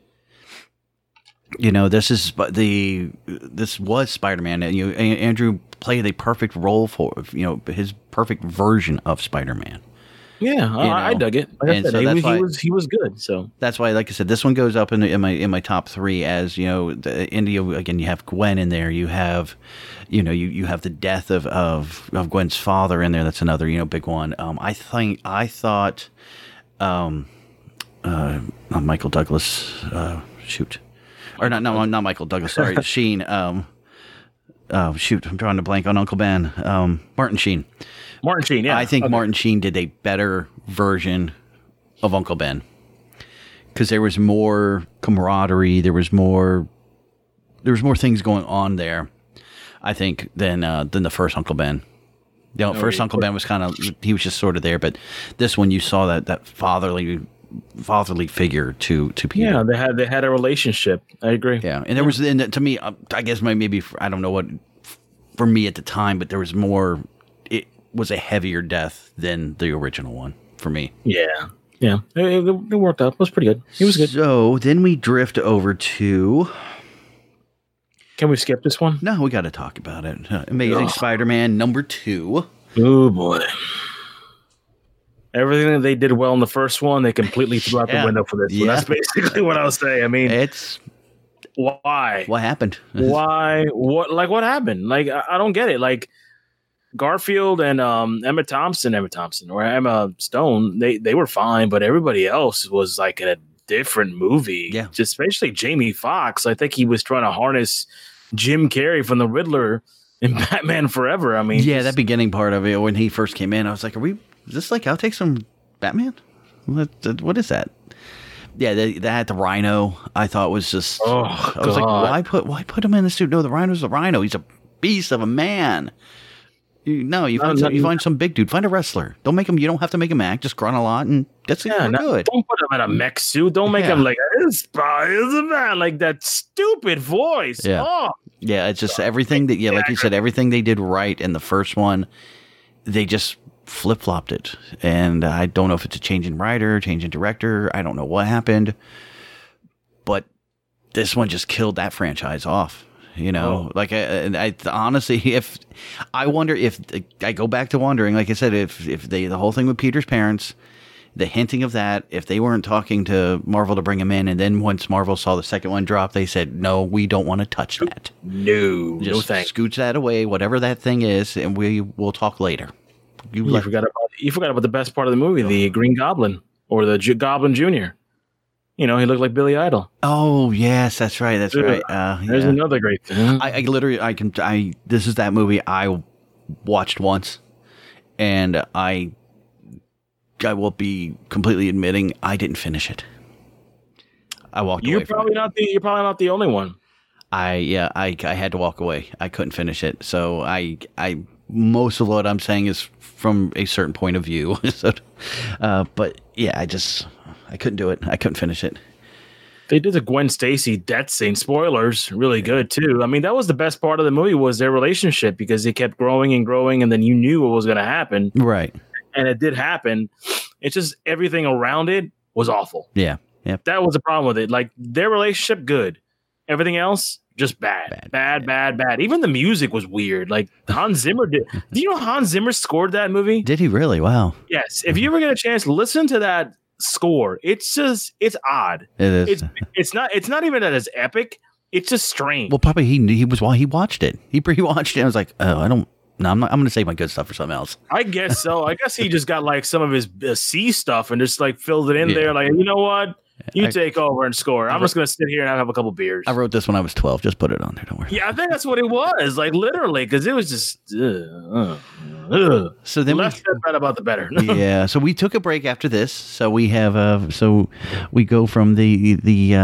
This was Spider-Man, and Andrew played a perfect role for his perfect version of Spider-Man. Yeah, I dug it. Like I said, he was good. So that's why, like I said, this one goes up in my top 3. As India again. You have Gwen in there. You have, you have the death of Gwen's father in there. That's another big one. I thought, Michael Douglas. Shoot, or not Michael Douglas. Sorry, Sheen. Shoot, I'm drawing a blank on Uncle Ben. Martin Sheen. Martin Sheen, yeah. I think Martin Sheen did a better version of Uncle Ben because there was more camaraderie. There was more things going on there, I think, than the first Uncle Ben. First Uncle Ben was he was just sort of there, but this one you saw that fatherly figure to Peter. Yeah, they had a relationship. I agree. Yeah, and there was, to me, I guess maybe I don't know what for me at the time, but there was more. It was a heavier death than the original one for me. Yeah. It worked out. It was pretty good. It was good. So then we drift over to. Can we skip this one? No, we got to talk about it. Amazing Spider-Man number 2. Oh boy. Everything that they did well in the first one, they completely threw out the window for this. So that's basically what I'll say. I mean, it's why? What happened? Why? What happened? Like, I don't get it. Like, Garfield and Emma Thompson or Emma Stone, they were fine, but everybody else was like in a different movie. Yeah. Just especially Jamie Foxx. I think he was trying to harness Jim Carrey from the Riddler in Batman Forever. I mean, yeah, that beginning part of it when he first came in, I was like, is this like outtakes from Batman? What is that? Yeah, the Rhino I thought was just. Oh, I was like, why put him in the suit? No, the Rhino's the Rhino. He's a beast of a man. You find some big dude. Find a wrestler. Don't make him. You don't have to make him act. Just grunt a lot, and that's good. Don't put him in a mech suit. Don't make him like this. Is a man like that stupid voice. Yeah, yeah. It's just everything that. Yeah, like you said, everything they did right in the first one, they just flip flopped it. And I don't know if it's a change in writer, change in director. I don't know what happened, but this one just killed that franchise off. You know, like I honestly, if I wonder if I go back to wondering, like I said, if the whole thing with Peter's parents, the hinting of that, if they weren't talking to Marvel to bring him in, and then once Marvel saw the second one drop, they said, no, we don't want to touch that. No thanks. Scooch that away, whatever that thing is, and we will talk later. You forgot about the best part of the movie, the Green Goblin or the Goblin Jr. You know, he looked like Billy Idol. Oh, yes, that's right. That's right. There's another great thing. I literally, this is that movie I watched once, and I will be completely admitting I didn't finish it. I walked away from it. You're probably not the only one. I had to walk away. I couldn't finish it. So I most of what I'm saying is from a certain point of view. So, but yeah, I couldn't do it. I couldn't finish it. They did the Gwen Stacy death scene. Spoilers, really good too. I mean, that was the best part of the movie was their relationship because they kept growing and growing, and then you knew what was going to happen. Right. And it did happen. It's just everything around it was awful. Yeah. Yep. That was the problem with it. Like their relationship, good. Everything else, just bad. Even the music was weird. Like Hans Zimmer did. Do you know Hans Zimmer scored that movie? Did he really? Wow. Yes. If you ever get a chance, listen to that score. It's odd. It is. It's not even that it's epic. It's just strange. Well, probably he was while he watched it. He watched it. I was like, oh, I'm going to save my good stuff for something else. I guess so. I guess he just got like some of his C stuff and just like filled it in there. Like, you know what? You take over and score. I'm just going to sit here and have a couple beers. I wrote this when I was 12. Just put it on there. Don't worry. Yeah, I think that's what it was. Like literally, because it was just. So then less said that about the better. Yeah. So we took a break after this. So we have. So we go from the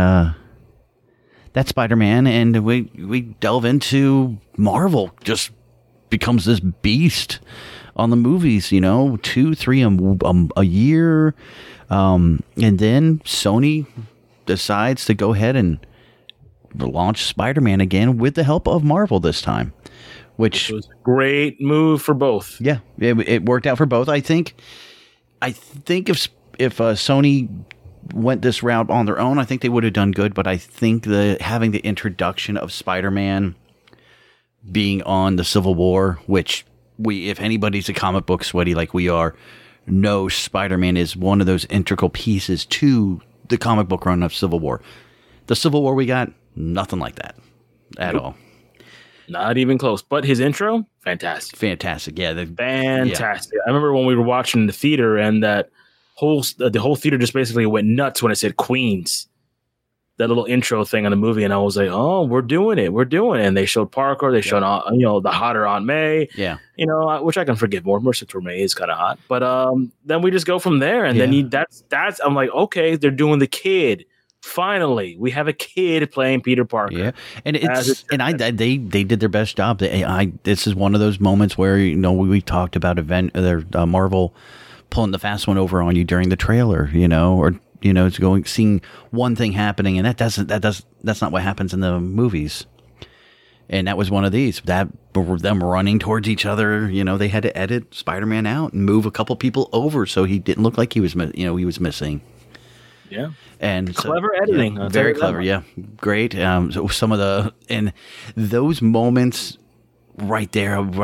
that Spider-Man, and we delve into Marvel. Just becomes this beast on the movies. 2, 3 a year. And then Sony decides to go ahead and launch Spider-Man again with the help of Marvel this time, which was a great move for both. Yeah, it worked out for both. I think if Sony went this route on their own, I think they would have done good. But I think having the introduction of Spider-Man being on the Civil War, which if anybody's a comic book sweaty like we are, no, Spider-Man is one of those integral pieces to the comic book run of Civil War. The Civil War we got, nothing like that at all. Not even close. But his intro, fantastic. Fantastic, yeah. Fantastic. Yeah. I remember when we were watching in the theater and the whole theater just basically went nuts when it said Queens. That little intro thing on the movie, and I was like, "Oh, we're doing it!" And they showed Parker, they showed the hotter Aunt May, which I can forgive more. Marissa Tomei is kind of hot, but then we just go from there, and then that's I'm like, okay, they're doing the kid. Finally, we have a kid playing Peter Parker. Yeah, and they did their best job. This is one of those moments where we talked about Marvel pulling the fast one over on you during the trailer, or. It's seeing one thing happening, and that's not what happens in the movies. And that was one of these. That them running towards each other. They had to edit Spider-Man out and move a couple people over so he didn't look like he was missing. Yeah, and clever editing. Yeah, very clever. Yeah, great. So some of those moments right there, right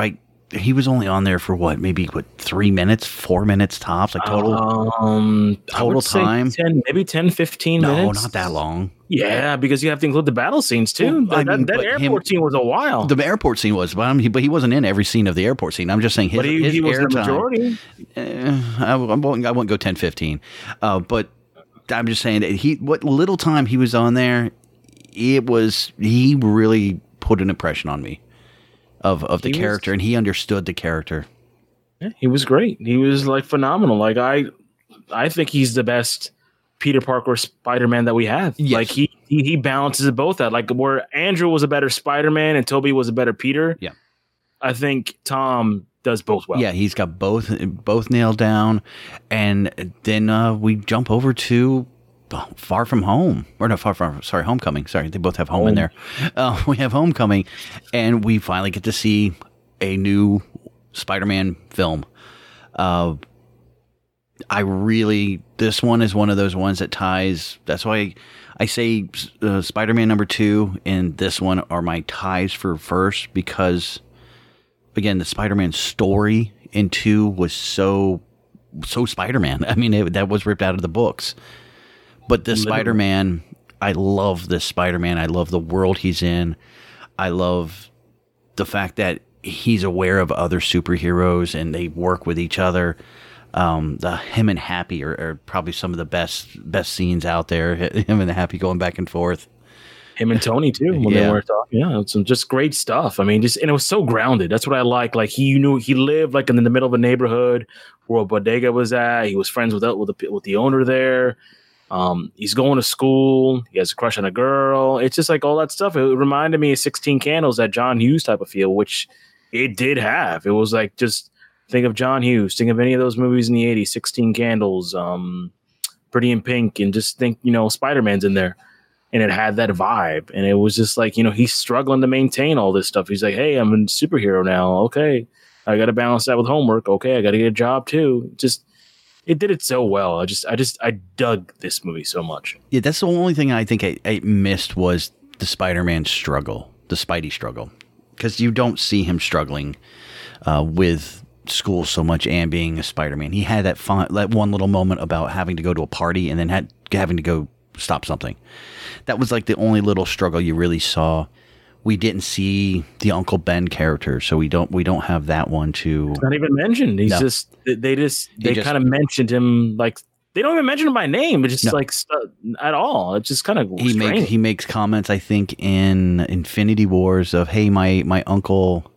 he was only on there for maybe 3 minutes, 4 minutes tops, like total time. 10, maybe 10, 15 minutes. No, not that long. Yeah, because you have to include the battle scenes too. Well, that airport scene was a while. The airport scene was, but he wasn't in every scene of the airport scene. I'm just saying his was air the majority. I won't go 10, 15. But I'm just saying that what little time he was on there, he really put an impression on me of the character, and he understood the character. Yeah, he was great. He was like phenomenal. Like I think he's the best Peter Parker Spider-Man that we have. Yes. Like he balances it both out. Like where Andrew was a better Spider-Man and Tobey was a better Peter. Yeah. I think Tom does both well. Yeah, he's got both nailed down. And then we jump over to Far From Home. Or no, Homecoming. Sorry, they both have home in there. We have Homecoming, and we finally get to see a new Spider-Man film. This one is one of those ones that ties. That's why I say Spider-Man number 2 and this one are my ties for first, because again, the Spider-Man story in 2 was so Spider-Man. I mean, that was ripped out of the books. But this Spider-Man, I love this Spider-Man. I love the world he's in. I love the fact that he's aware of other superheroes and they work with each other. Him and Happy are probably some of the best scenes out there. Him and Happy going back and forth. Him and Tony too when they were talking. Yeah, it's some just great stuff. I mean, and it was so grounded. That's what I like. Like he lived like in the middle of a neighborhood where a bodega was at. He was friends with the owner there. He's going to school. He has a crush on a girl. It's just like all that stuff. It reminded me of 16 Candles, that John Hughes type of feel, which it did have. It was like just. Think of John Hughes. Think of any of those movies in the 80s, 16 Candles, Pretty in Pink, and just think, Spider-Man's in there. And it had that vibe. And it was just like, he's struggling to maintain all this stuff. He's like, hey, I'm a superhero now. Okay. I got to balance that with homework. Okay. I got to get a job too. It did it so well. I dug this movie so much. Yeah, that's the only thing I think I missed was the Spider-Man struggle, the Spidey struggle. Because you don't see him struggling with school so much and being a Spider-Man. He had that one little moment about having to go to a party and then having to go stop something. That was like the only little struggle you really saw. We didn't see the Uncle Ben character, so we don't have that one to. It's not even mentioned. He's just they kind of mentioned him like they don't even mention him by name. It's just like at all. It's just kind of he makes comments, I think, in Infinity Wars of, hey, my uncle.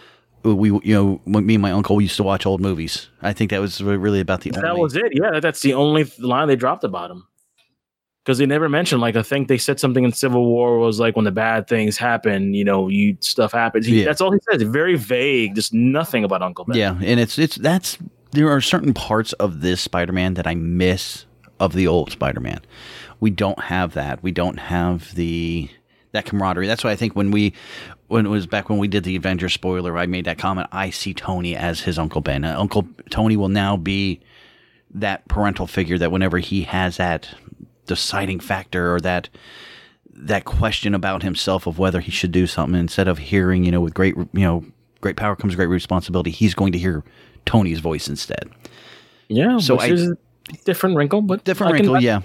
Me and my uncle used to watch old movies. I think that was really about the. That was it. Yeah, that's the only line they dropped about him. Because they never mentioned, like, I think they said something in Civil War was like when the bad things happen, stuff happens. That's all he says. Very vague. Just nothing about Uncle Ben. Yeah, and there are certain parts of this Spider-Man that I miss of the old Spider-Man. We don't have that. We don't have that camaraderie. That's why I think when we did the Avengers spoiler, I made that comment. I see Tony as his Uncle Ben. Uncle Tony will now be that parental figure that whenever he has that deciding factor or that question about himself of whether he should do something, instead of hearing, with great power comes great responsibility, he's going to hear Tony's voice instead. Yeah. So which is a different wrinkle, but yeah.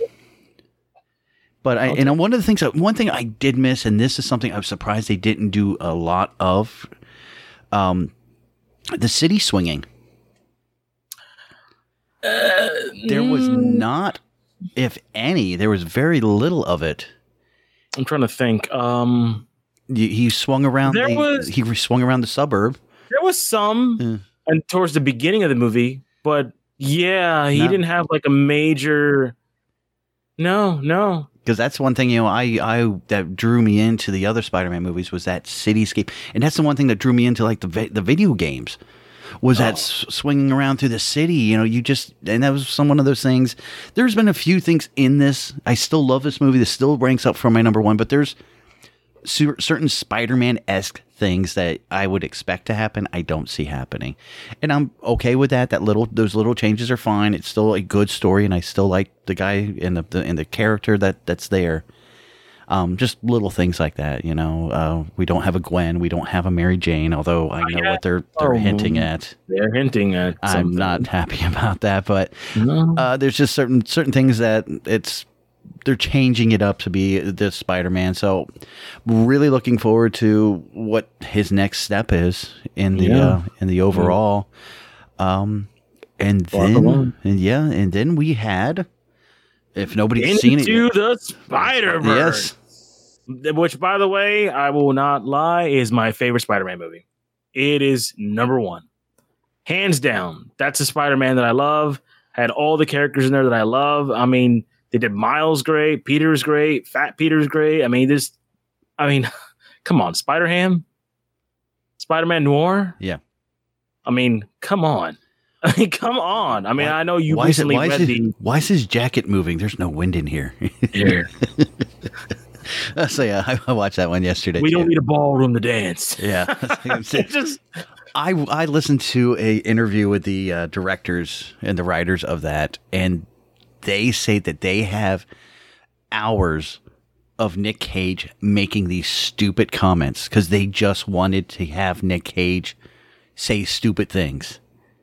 But one thing I did miss, and this is something I was surprised they didn't do a lot of, the city swinging. There was not, if any, there was very little of it. I'm trying to think. He swung around. He swung around the suburb. There was some, and towards the beginning of the movie, but yeah, he didn't have like a major. No. Because that's one thing, I that drew me into the other Spider-Man movies was that cityscape, and that's the one thing that drew me into like the video games was that swinging around through the city. And that was one of those things. There's been a few things in this. I still love this movie. This still ranks up for my number one, but there's certain Spider-Man-esque things that I would expect to happen. I don't see happening, and I'm okay with that. Those little changes are fine. It's still a good story, and I still like the guy and the character that's there. Just little things like that, you know. We don't have a Gwen, we don't have a Mary Jane, although I know what they're hinting at. They're hinting at something. I'm not happy about that, but No. there's just certain things that they're changing it up to be this Spider-Man. So really looking forward to what his next step is in the overall. And then we had, if nobody's seen it, Into the Spider-Verse. yes, Which, by the way, I will not lie, is my favorite Spider-Man movie. It is number one. Hands down. That's a Spider-Man that I love. Had all the characters in there that I love. I mean, they did Miles great. Peter's great. Fat Peter's great. I mean, come on. Spider-Ham? Spider-Man Noir? yeah. I mean, come on. Come on. I mean, I know you recently read the... Why is his jacket moving? There's no wind in here. Yeah. So yeah, I watched that one yesterday. We don't need a ballroom to dance. Yeah. Just... I listened to a interview with the directors and the writers of that, and they say that they have hours of Nick Cage making these stupid comments because they just wanted to have Nick Cage say stupid things.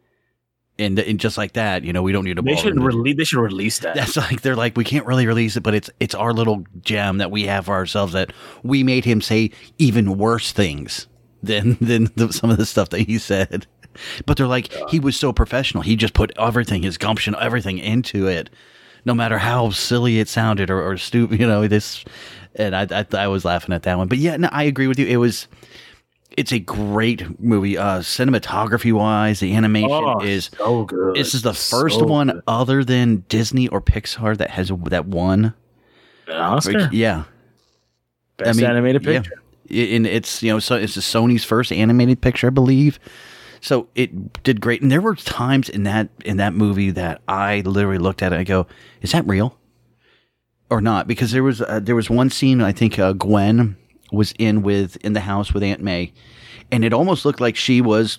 And just like that, you know, we don't need a ballroom. They should release that. That's like, they're like, we can't really release it, but it's our little gem that we have for ourselves that we made him say even worse things than some of the stuff that he said. But they're like, he was so professional. He just put everything, his gumption, everything into it, no matter how silly it sounded or stupid, you know, this. And I was laughing at that one. But yeah, no, I agree with you. It's a great movie. Cinematography wise, the animation is so good. This is the first one other than Disney or Pixar that has that won an Oscar. Yeah, Best animated picture. Yeah. And it's, you know, so it's Sony's first animated picture, I believe. So it did great. And there were times in that movie that I literally looked at it and I go, "Is that real or not?" Because there was one scene, I think Gwen was in the house with Aunt May, and it almost looked like she was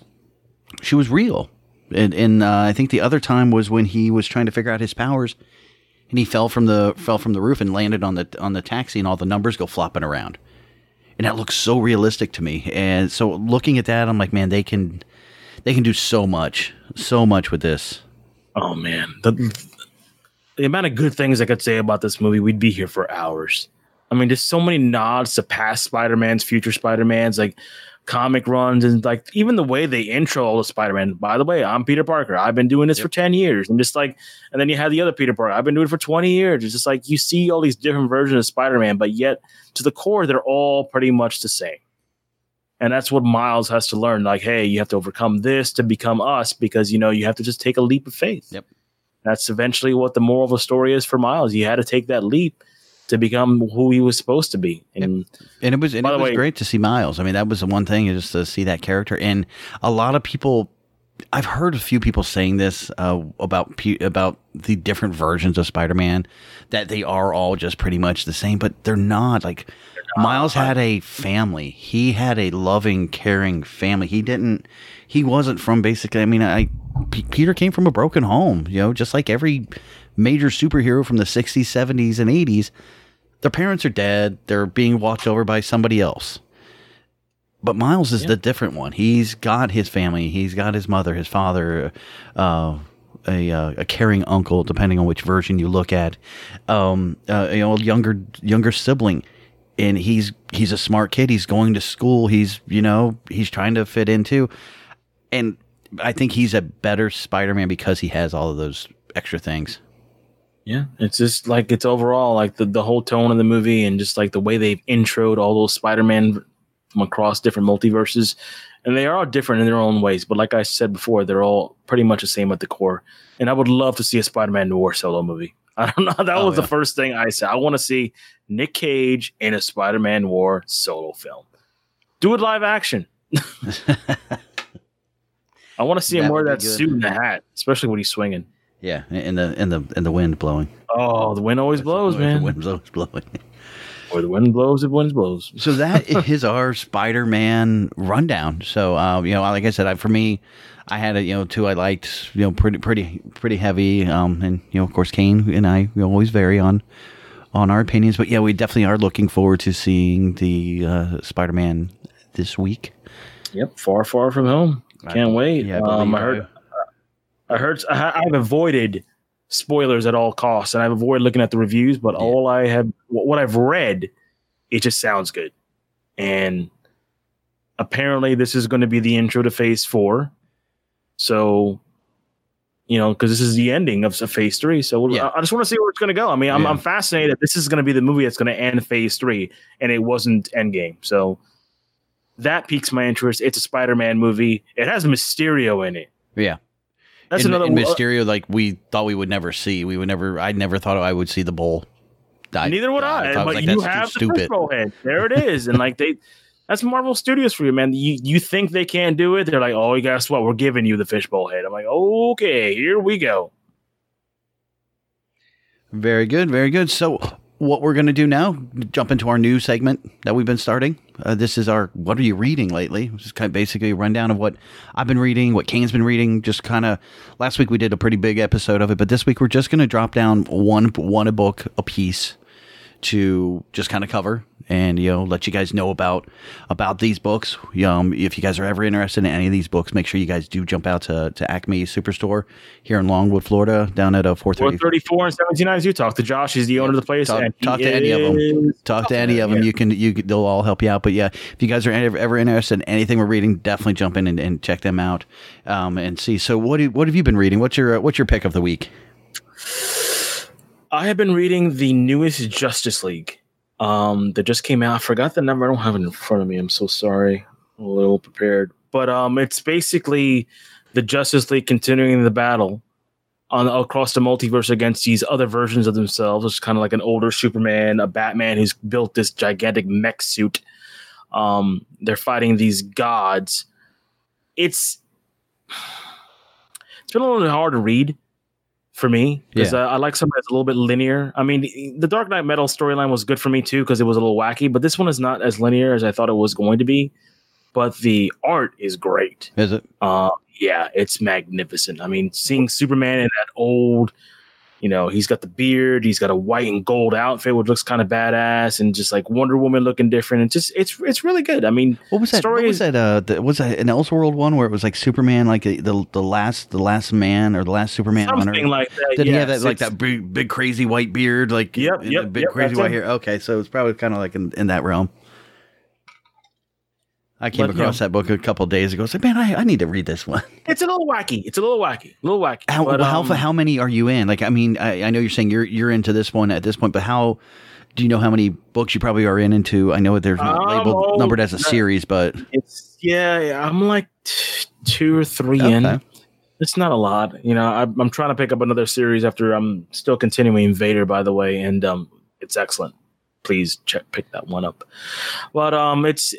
real. And I think the other time was when he was trying to figure out his powers, and he fell from the roof and landed on the taxi, and all the numbers go flopping around, and that looks so realistic to me. And so looking at that, I'm like, man, they can do so much with this. Oh man, the amount of good things I could say about this movie, we'd be here for hours. I mean, there's so many nods to past Spider-Mans, future Spider-Mans, like comic runs, and like even the way they intro all the Spider-Man. By the way, I'm Peter Parker. I've been doing this for 10 years. And just like, and then you have the other Peter Parker. I've been doing it for 20 years. It's just like you see all these different versions of Spider-Man, but yet to the core, they're all pretty much the same. And that's what Miles has to learn. Like, hey, you have to overcome this to become us because, you know, you have to just take a leap of faith. Yep. That's eventually what the moral of the story is for Miles. You had to take that leap to become who he was supposed to be. And it was great to see Miles. I mean, that was the one thing, just to see that character. And a lot of people, I've heard a few people saying this about the different versions of Spider-Man, that they are all just pretty much the same, but they're not. Like, Miles had a family. He had a loving, caring family. He wasn't from basically, I mean, Peter came from a broken home, you know, just like every major superhero from the 60s, 70s, and 80s. Their parents are dead. They're being watched over by somebody else. But Miles is the different one. He's got his family. He's got his mother, his father, a caring uncle, depending on which version you look at. Younger sibling, and he's a smart kid. He's going to school. He's trying to fit into, and I think he's a better Spider-Man because he has all of those extra things. Yeah, it's just like, it's overall like the whole tone of the movie, and just like the way they've introed all those Spider-Man from across different multiverses, and they are all different in their own ways. But like I said before, they're all pretty much the same at the core. And I would love to see a Spider-Man Noir solo movie. I don't know. That was the first thing I said. I want to see Nick Cage in a Spider-Man Noir solo film. Do it live action. I want to see him wear that suit and the hat, especially when he's swinging. Yeah, and the wind blowing. Oh, the wind always blows, man. The wind's always blowing. Where the wind blows, it blows. So that is our Spider-Man rundown. So, like I said, for me, I had two I liked, pretty heavy. And, of course, Kane and I, we always vary on on our opinions. But yeah, we definitely are looking forward to seeing the Spider-Man this week. Yep, far from home. Can't wait. Yeah, I've avoided spoilers at all costs, and I've avoided looking at the reviews. But what I've read, it just sounds good. And apparently, this is going to be the intro to Phase 4. So, because this is the ending of Phase 3. So I just want to see where it's going to go. I mean, I'm fascinated. This is going to be the movie that's going to end Phase 3, and it wasn't Endgame. So that piques my interest. It's a Spider-Man movie. It has Mysterio in it. Yeah. That's and, another and Mysterio, like we thought we would never see. I never thought I would see the bull. Neither would I. But you have the fishbowl head. There it is. And that's Marvel Studios for you, man. You think they can't do it? They're like, oh, guess what? We're giving you the fishbowl head. I'm like, okay, here we go. Very good, very good. So what we're going to do now, jump into our new segment that we've been starting. This is our What Are You Reading Lately? Which is kind of basically a rundown of what I've been reading, what Kane's been reading. Just kind of, last week we did a pretty big episode of it, but this week we're just going to drop down one a book a piece to just kind of cover and let you guys know about these books. If you guys are ever interested in any of these books, make sure you guys do jump out to Acme Superstore here in Longwood, Florida, down at 434 and 1790. You talk to Josh. He's the owner of the place. Talk to any of them. Talk to any of them. They'll all help you out. But yeah, if you guys are ever interested in anything we're reading, definitely jump in and check them out and see. So what have you been reading? What's your pick of the week? I have been reading the newest Justice League that just came out. I forgot the number. I don't have it in front of me. I'm so sorry. I'm a little prepared. But it's basically the Justice League continuing the battle across the multiverse against these other versions of themselves. It's kind of like an older Superman, a Batman who's built this gigantic mech suit. They're fighting these gods. It's been a little hard to read for me, because I like something that's a little bit linear. I mean, the Dark Knight Metal storyline was good for me too, because it was a little wacky, but this one is not as linear as I thought it was going to be. But the art is great. Is it? Yeah, it's magnificent. I mean, seeing Superman in that old, he's got the beard, he's got a white and gold outfit, which looks kind of badass, and just like Wonder Woman looking different. And just it's really good. I mean, what was that? Was that an Elseworld one where it was like Superman, like the last man or the last Superman? Something like that. Did he have that that big crazy white beard? Like big crazy white hair. Okay, so it's probably kind of like in that realm. I came across that book a couple of days ago. I was like, man, I need to read this one. It's a little wacky. How many are you in? Like, I mean, I know you're saying you're into this one at this point, but how do you know how many books you probably are into? I know there's not numbered as a series, but I'm like 2 or 3 in. It's not a lot. I'm trying to pick up another series after I'm still continuing Vader, by the way, and it's excellent. Please pick that one up. But it's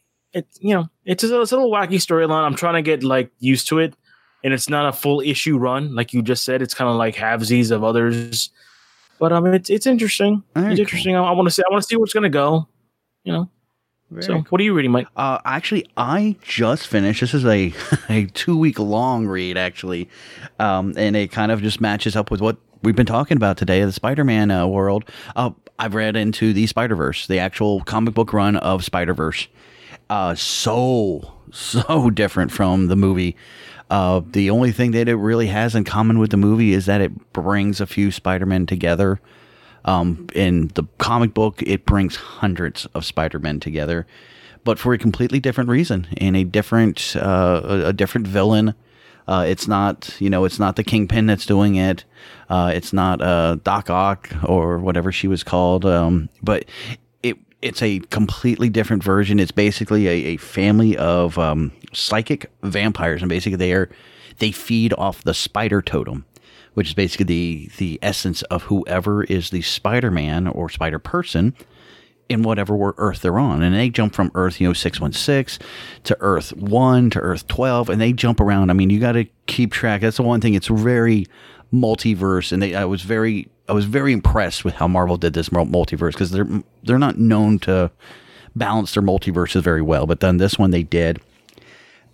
a little wacky storyline. I'm trying to get used to it, and it's not a full issue run like you just said. It's kind of like halvesies of others, but it's interesting. It's interesting. Cool. I want to see where it's going to go. So cool. What are you reading, Mike? Actually, I just finished. This is a 2-week long read, actually, and it kind of just matches up with what we've been talking about today, the Spider-Man world. I've read into the Spider-Verse, the actual comic book run of Spider-Verse. So different from the movie. The only thing that it really has in common with the movie is that it brings a few Spider-Men together. In the comic book, it brings hundreds of Spider-Men together, but for a completely different reason, in a different villain. It's not the Kingpin that's doing it. It's not Doc Ock or whatever she was called. But it's a completely different version. It's basically a family of psychic vampires, and basically they feed off the spider totem, which is basically the essence of whoever is the Spider-Man or Spider Person in whatever Earth they're on. And they jump from Earth 616 to Earth 1 to Earth 12, and they jump around. I mean, you got to keep track. That's the one thing. It's very multiverse, and I was very impressed with how Marvel did this multiverse, because they're not known to balance their multiverses very well, but then this one they did.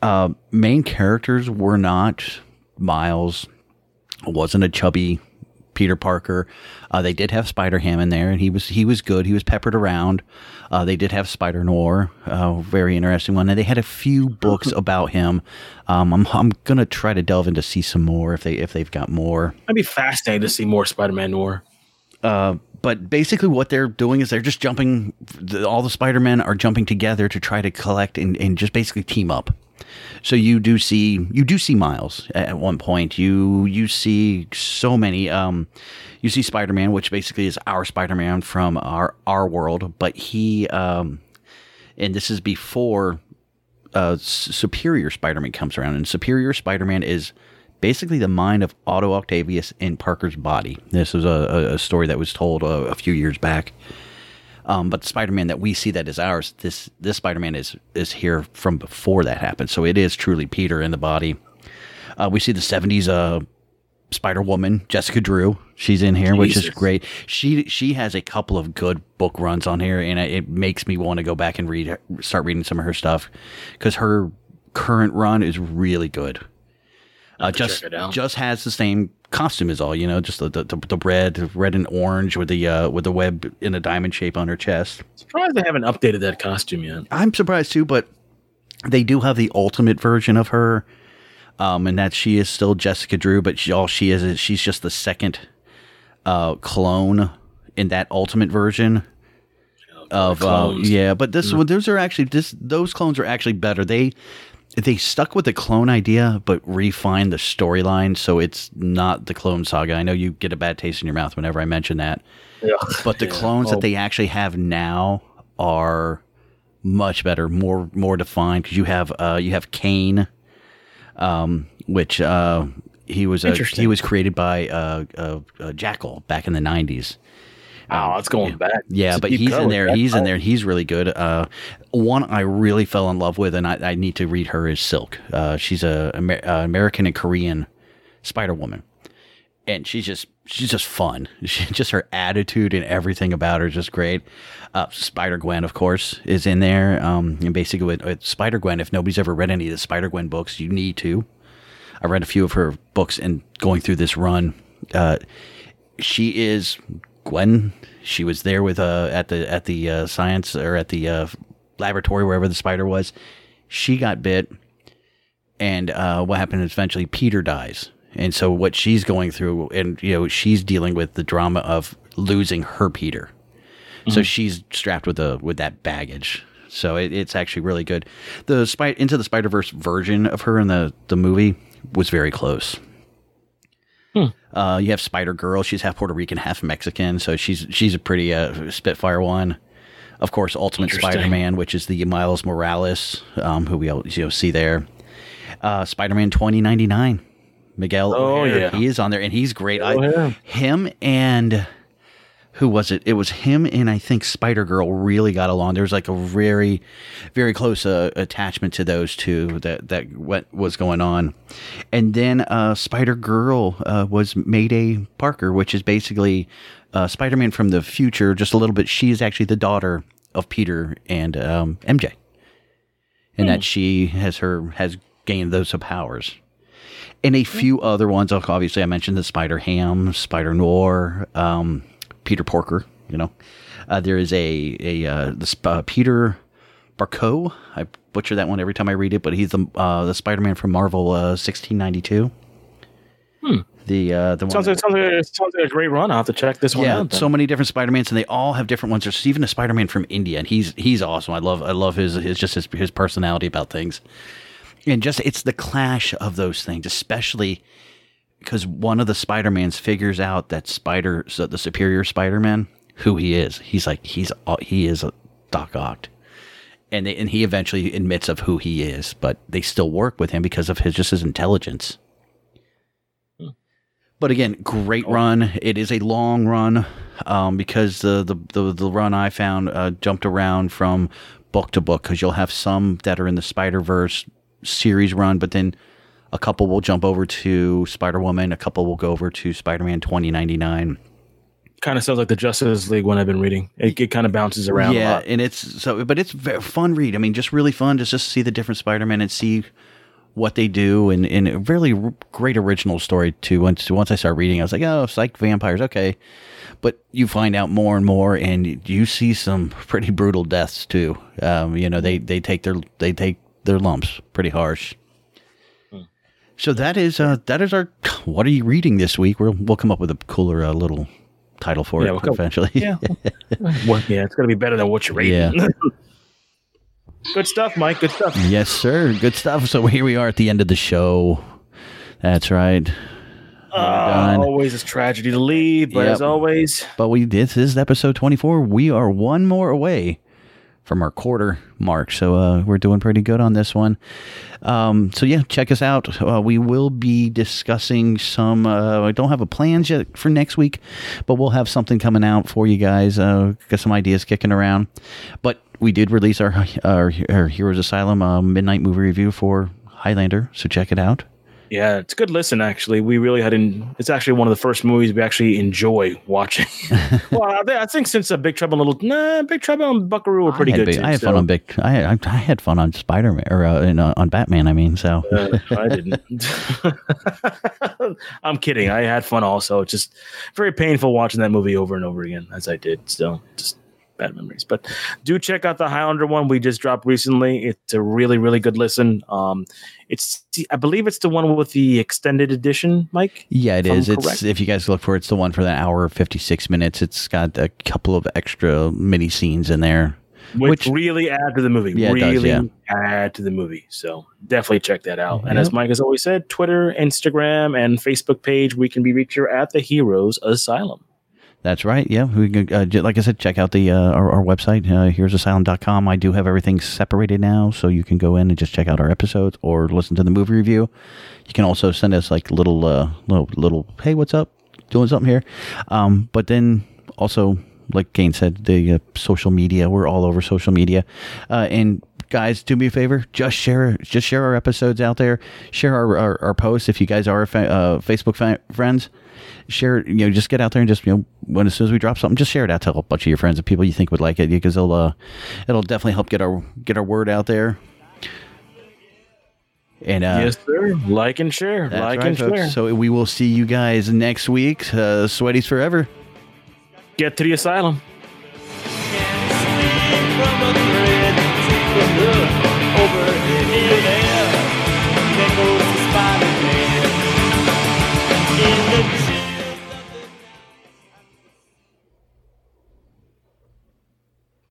Main characters were not Miles. Wasn't a chubby Peter Parker. They did have Spider-Ham in there, and he was good. He was peppered around. They did have Spider-Noir, very interesting one. And they had a few books about him. I'm gonna try to delve in to see some more if they've got more. I'd be fascinated to see more Spider-Man Noir. But basically what they're doing is they're just jumping. All the Spider-Men are jumping together to try to collect and just basically team up. So you do see Miles at one point. You see so many. You see Spider-Man, which basically is our Spider-Man from our world, but he and this is before Superior Spider-Man comes around, and Superior Spider-Man is basically the mind of Otto Octavius in Parker's body. This was a story that was told a few years back. But the Spider-Man that we see that is ours, this Spider-Man is here from before that happened. So it is truly Peter in the body. We see the 70s Spider-Woman, Jessica Drew. She's in here, which is great. She has a couple of good book runs on here, and it makes me want to go back and start reading some of her stuff, because her current run is really good. Just has the same costume as all, just the red and orange with the web in a diamond shape on her chest. Surprised they haven't updated that costume yet. I'm surprised too, but they do have the ultimate version of her, and that she is still Jessica Drew, but she's just the second clone in that ultimate version of But those clones are actually better. They stuck with the clone idea, but refined the storyline, so it's not the Clone Saga. I know you get a bad taste in your mouth whenever I mention that. Yeah. But the clones that they actually have now are much better, more defined, because you have Kane, which he was created by Jackal back in the 90s. Oh, it's going back. Yeah, but he's in there. He's in there. He's really good. One I really fell in love with, and I need to read her, is Silk. She's a American and Korean Spider-Woman, and she's just fun. Just her attitude and everything about her is just great. Spider-Gwen, of course, is in there. And basically with Spider-Gwen, if nobody's ever read any of the Spider-Gwen books, you need to. I read a few of her books and going through this run. She is Gwen. She was there with at the science, or at the laboratory, wherever the spider was. She got bit, and what happened is eventually Peter dies, and so what she's going through, and she's dealing with the drama of losing her Peter. Mm-hmm. So she's strapped with that baggage. So it's actually really good. The Into the Spider-Verse version of her in the movie was very close. You have Spider-Girl. She's half Puerto Rican, half Mexican, so she's a pretty spitfire one. Of course, Ultimate Spider-Man, which is the Miles Morales, who we all see there. Spider-Man 2099, Miguel O'Hara, he is on there, and he's great. Him and who was it? It was him and I think Spider-Girl really got along. There was like a very, very close attachment to those two that what was going on. And then Spider-Girl was Mayday Parker, which is basically Spider-Man from the future, just a little bit. She is actually the daughter of Peter and MJ. And that she has gained those powers. And a few other ones. Obviously, I mentioned the Spider-Ham, Spider-Noir, Peter Porker, there is Peter Barco. I butcher that one every time I read it, but he's the Spider-Man from Marvel 1692. The sounds like a great run. I'll have to check this one out. Yeah, so many different Spider-Mans, and they all have different ones. There's even a Spider-Man from India, and he's awesome. I love his personality about things, and just it's the clash of those things, especially because one of the Spider-Mans figures out that the Superior Spider-Man, who he is. He is a Doc Ock. And he eventually admits of who he is, but they still work with him because of his intelligence. But again, great run. It is a long run, because the run I found jumped around from book to book, because you'll have some that are in the Spider-Verse series run, but then a couple will jump over to Spider-Woman. A couple will go over to Spider-Man 2099. Kind of sounds like the Justice League one I've been reading. It kind of bounces around a lot. And but it's a fun read. I mean, just really fun to just see the different Spider-Man and see what they do, and a really great original story too. Once I started reading, I was like, oh, psych vampires, okay. But you find out more and more, and you see some pretty brutal deaths too. They take their lumps pretty harsh. So that is our. What are you reading this week? We'll come up with a cooler little title for it eventually. Yeah, it's gonna be better than what you're reading. Yeah. Good stuff, Mike. Good stuff. Yes, sir. Good stuff. So here we are at the end of the show. That's right. Always a tragedy to leave, but as always. But this is episode 24. We are one more away from our quarter mark. So we're doing pretty good on this one. Check us out. We will be discussing some, I don't have a plans yet for next week, but we'll have something coming out for you guys. Got some ideas kicking around. But we did release our Heroes Asylum midnight movie review for Highlander, so check it out. Yeah, it's a good listen, actually. We really it's actually one of the first movies we actually enjoy watching. Well, I think since Big Trouble and Buckaroo were pretty good too. I had fun on I had fun on Spider-Man, or on Batman, I mean, so. I didn't. I'm kidding. I had fun also. It's just very painful watching that movie over and over again, as I did. So, just bad memories. But do check out the Highlander one we just dropped recently. It's a really, really good listen. I believe it's the one with the extended edition, Mike. Yeah, it is. It's, if you guys look for it, it's the one for that hour 56 minutes. It's got a couple of extra mini scenes in there, which really add to the movie. Yeah, add to the movie. So definitely check that out. Yep. And as Mike has always said, Twitter, Instagram, and Facebook page, we can be reached at the Heroes Asylum. That's right. Yeah. We can, like I said, check out the our website, heroesasylum.com. I do have everything separated now, so you can go in and just check out our episodes or listen to the movie review. You can also send us like little, hey, what's up? Doing something here. But then also, like Kane said, the social media. We're all over social media. And guys, do me a favor. Just share our episodes out there. Share our posts if you guys are Facebook friends. Share, just get out there and just, as soon as we drop something, just share it out to a bunch of your friends and people you think would like it, because it'll definitely help get our word out there. And yes, sir. Like and share. Share. So we will see you guys next week. Sweaties forever. Get to the asylum.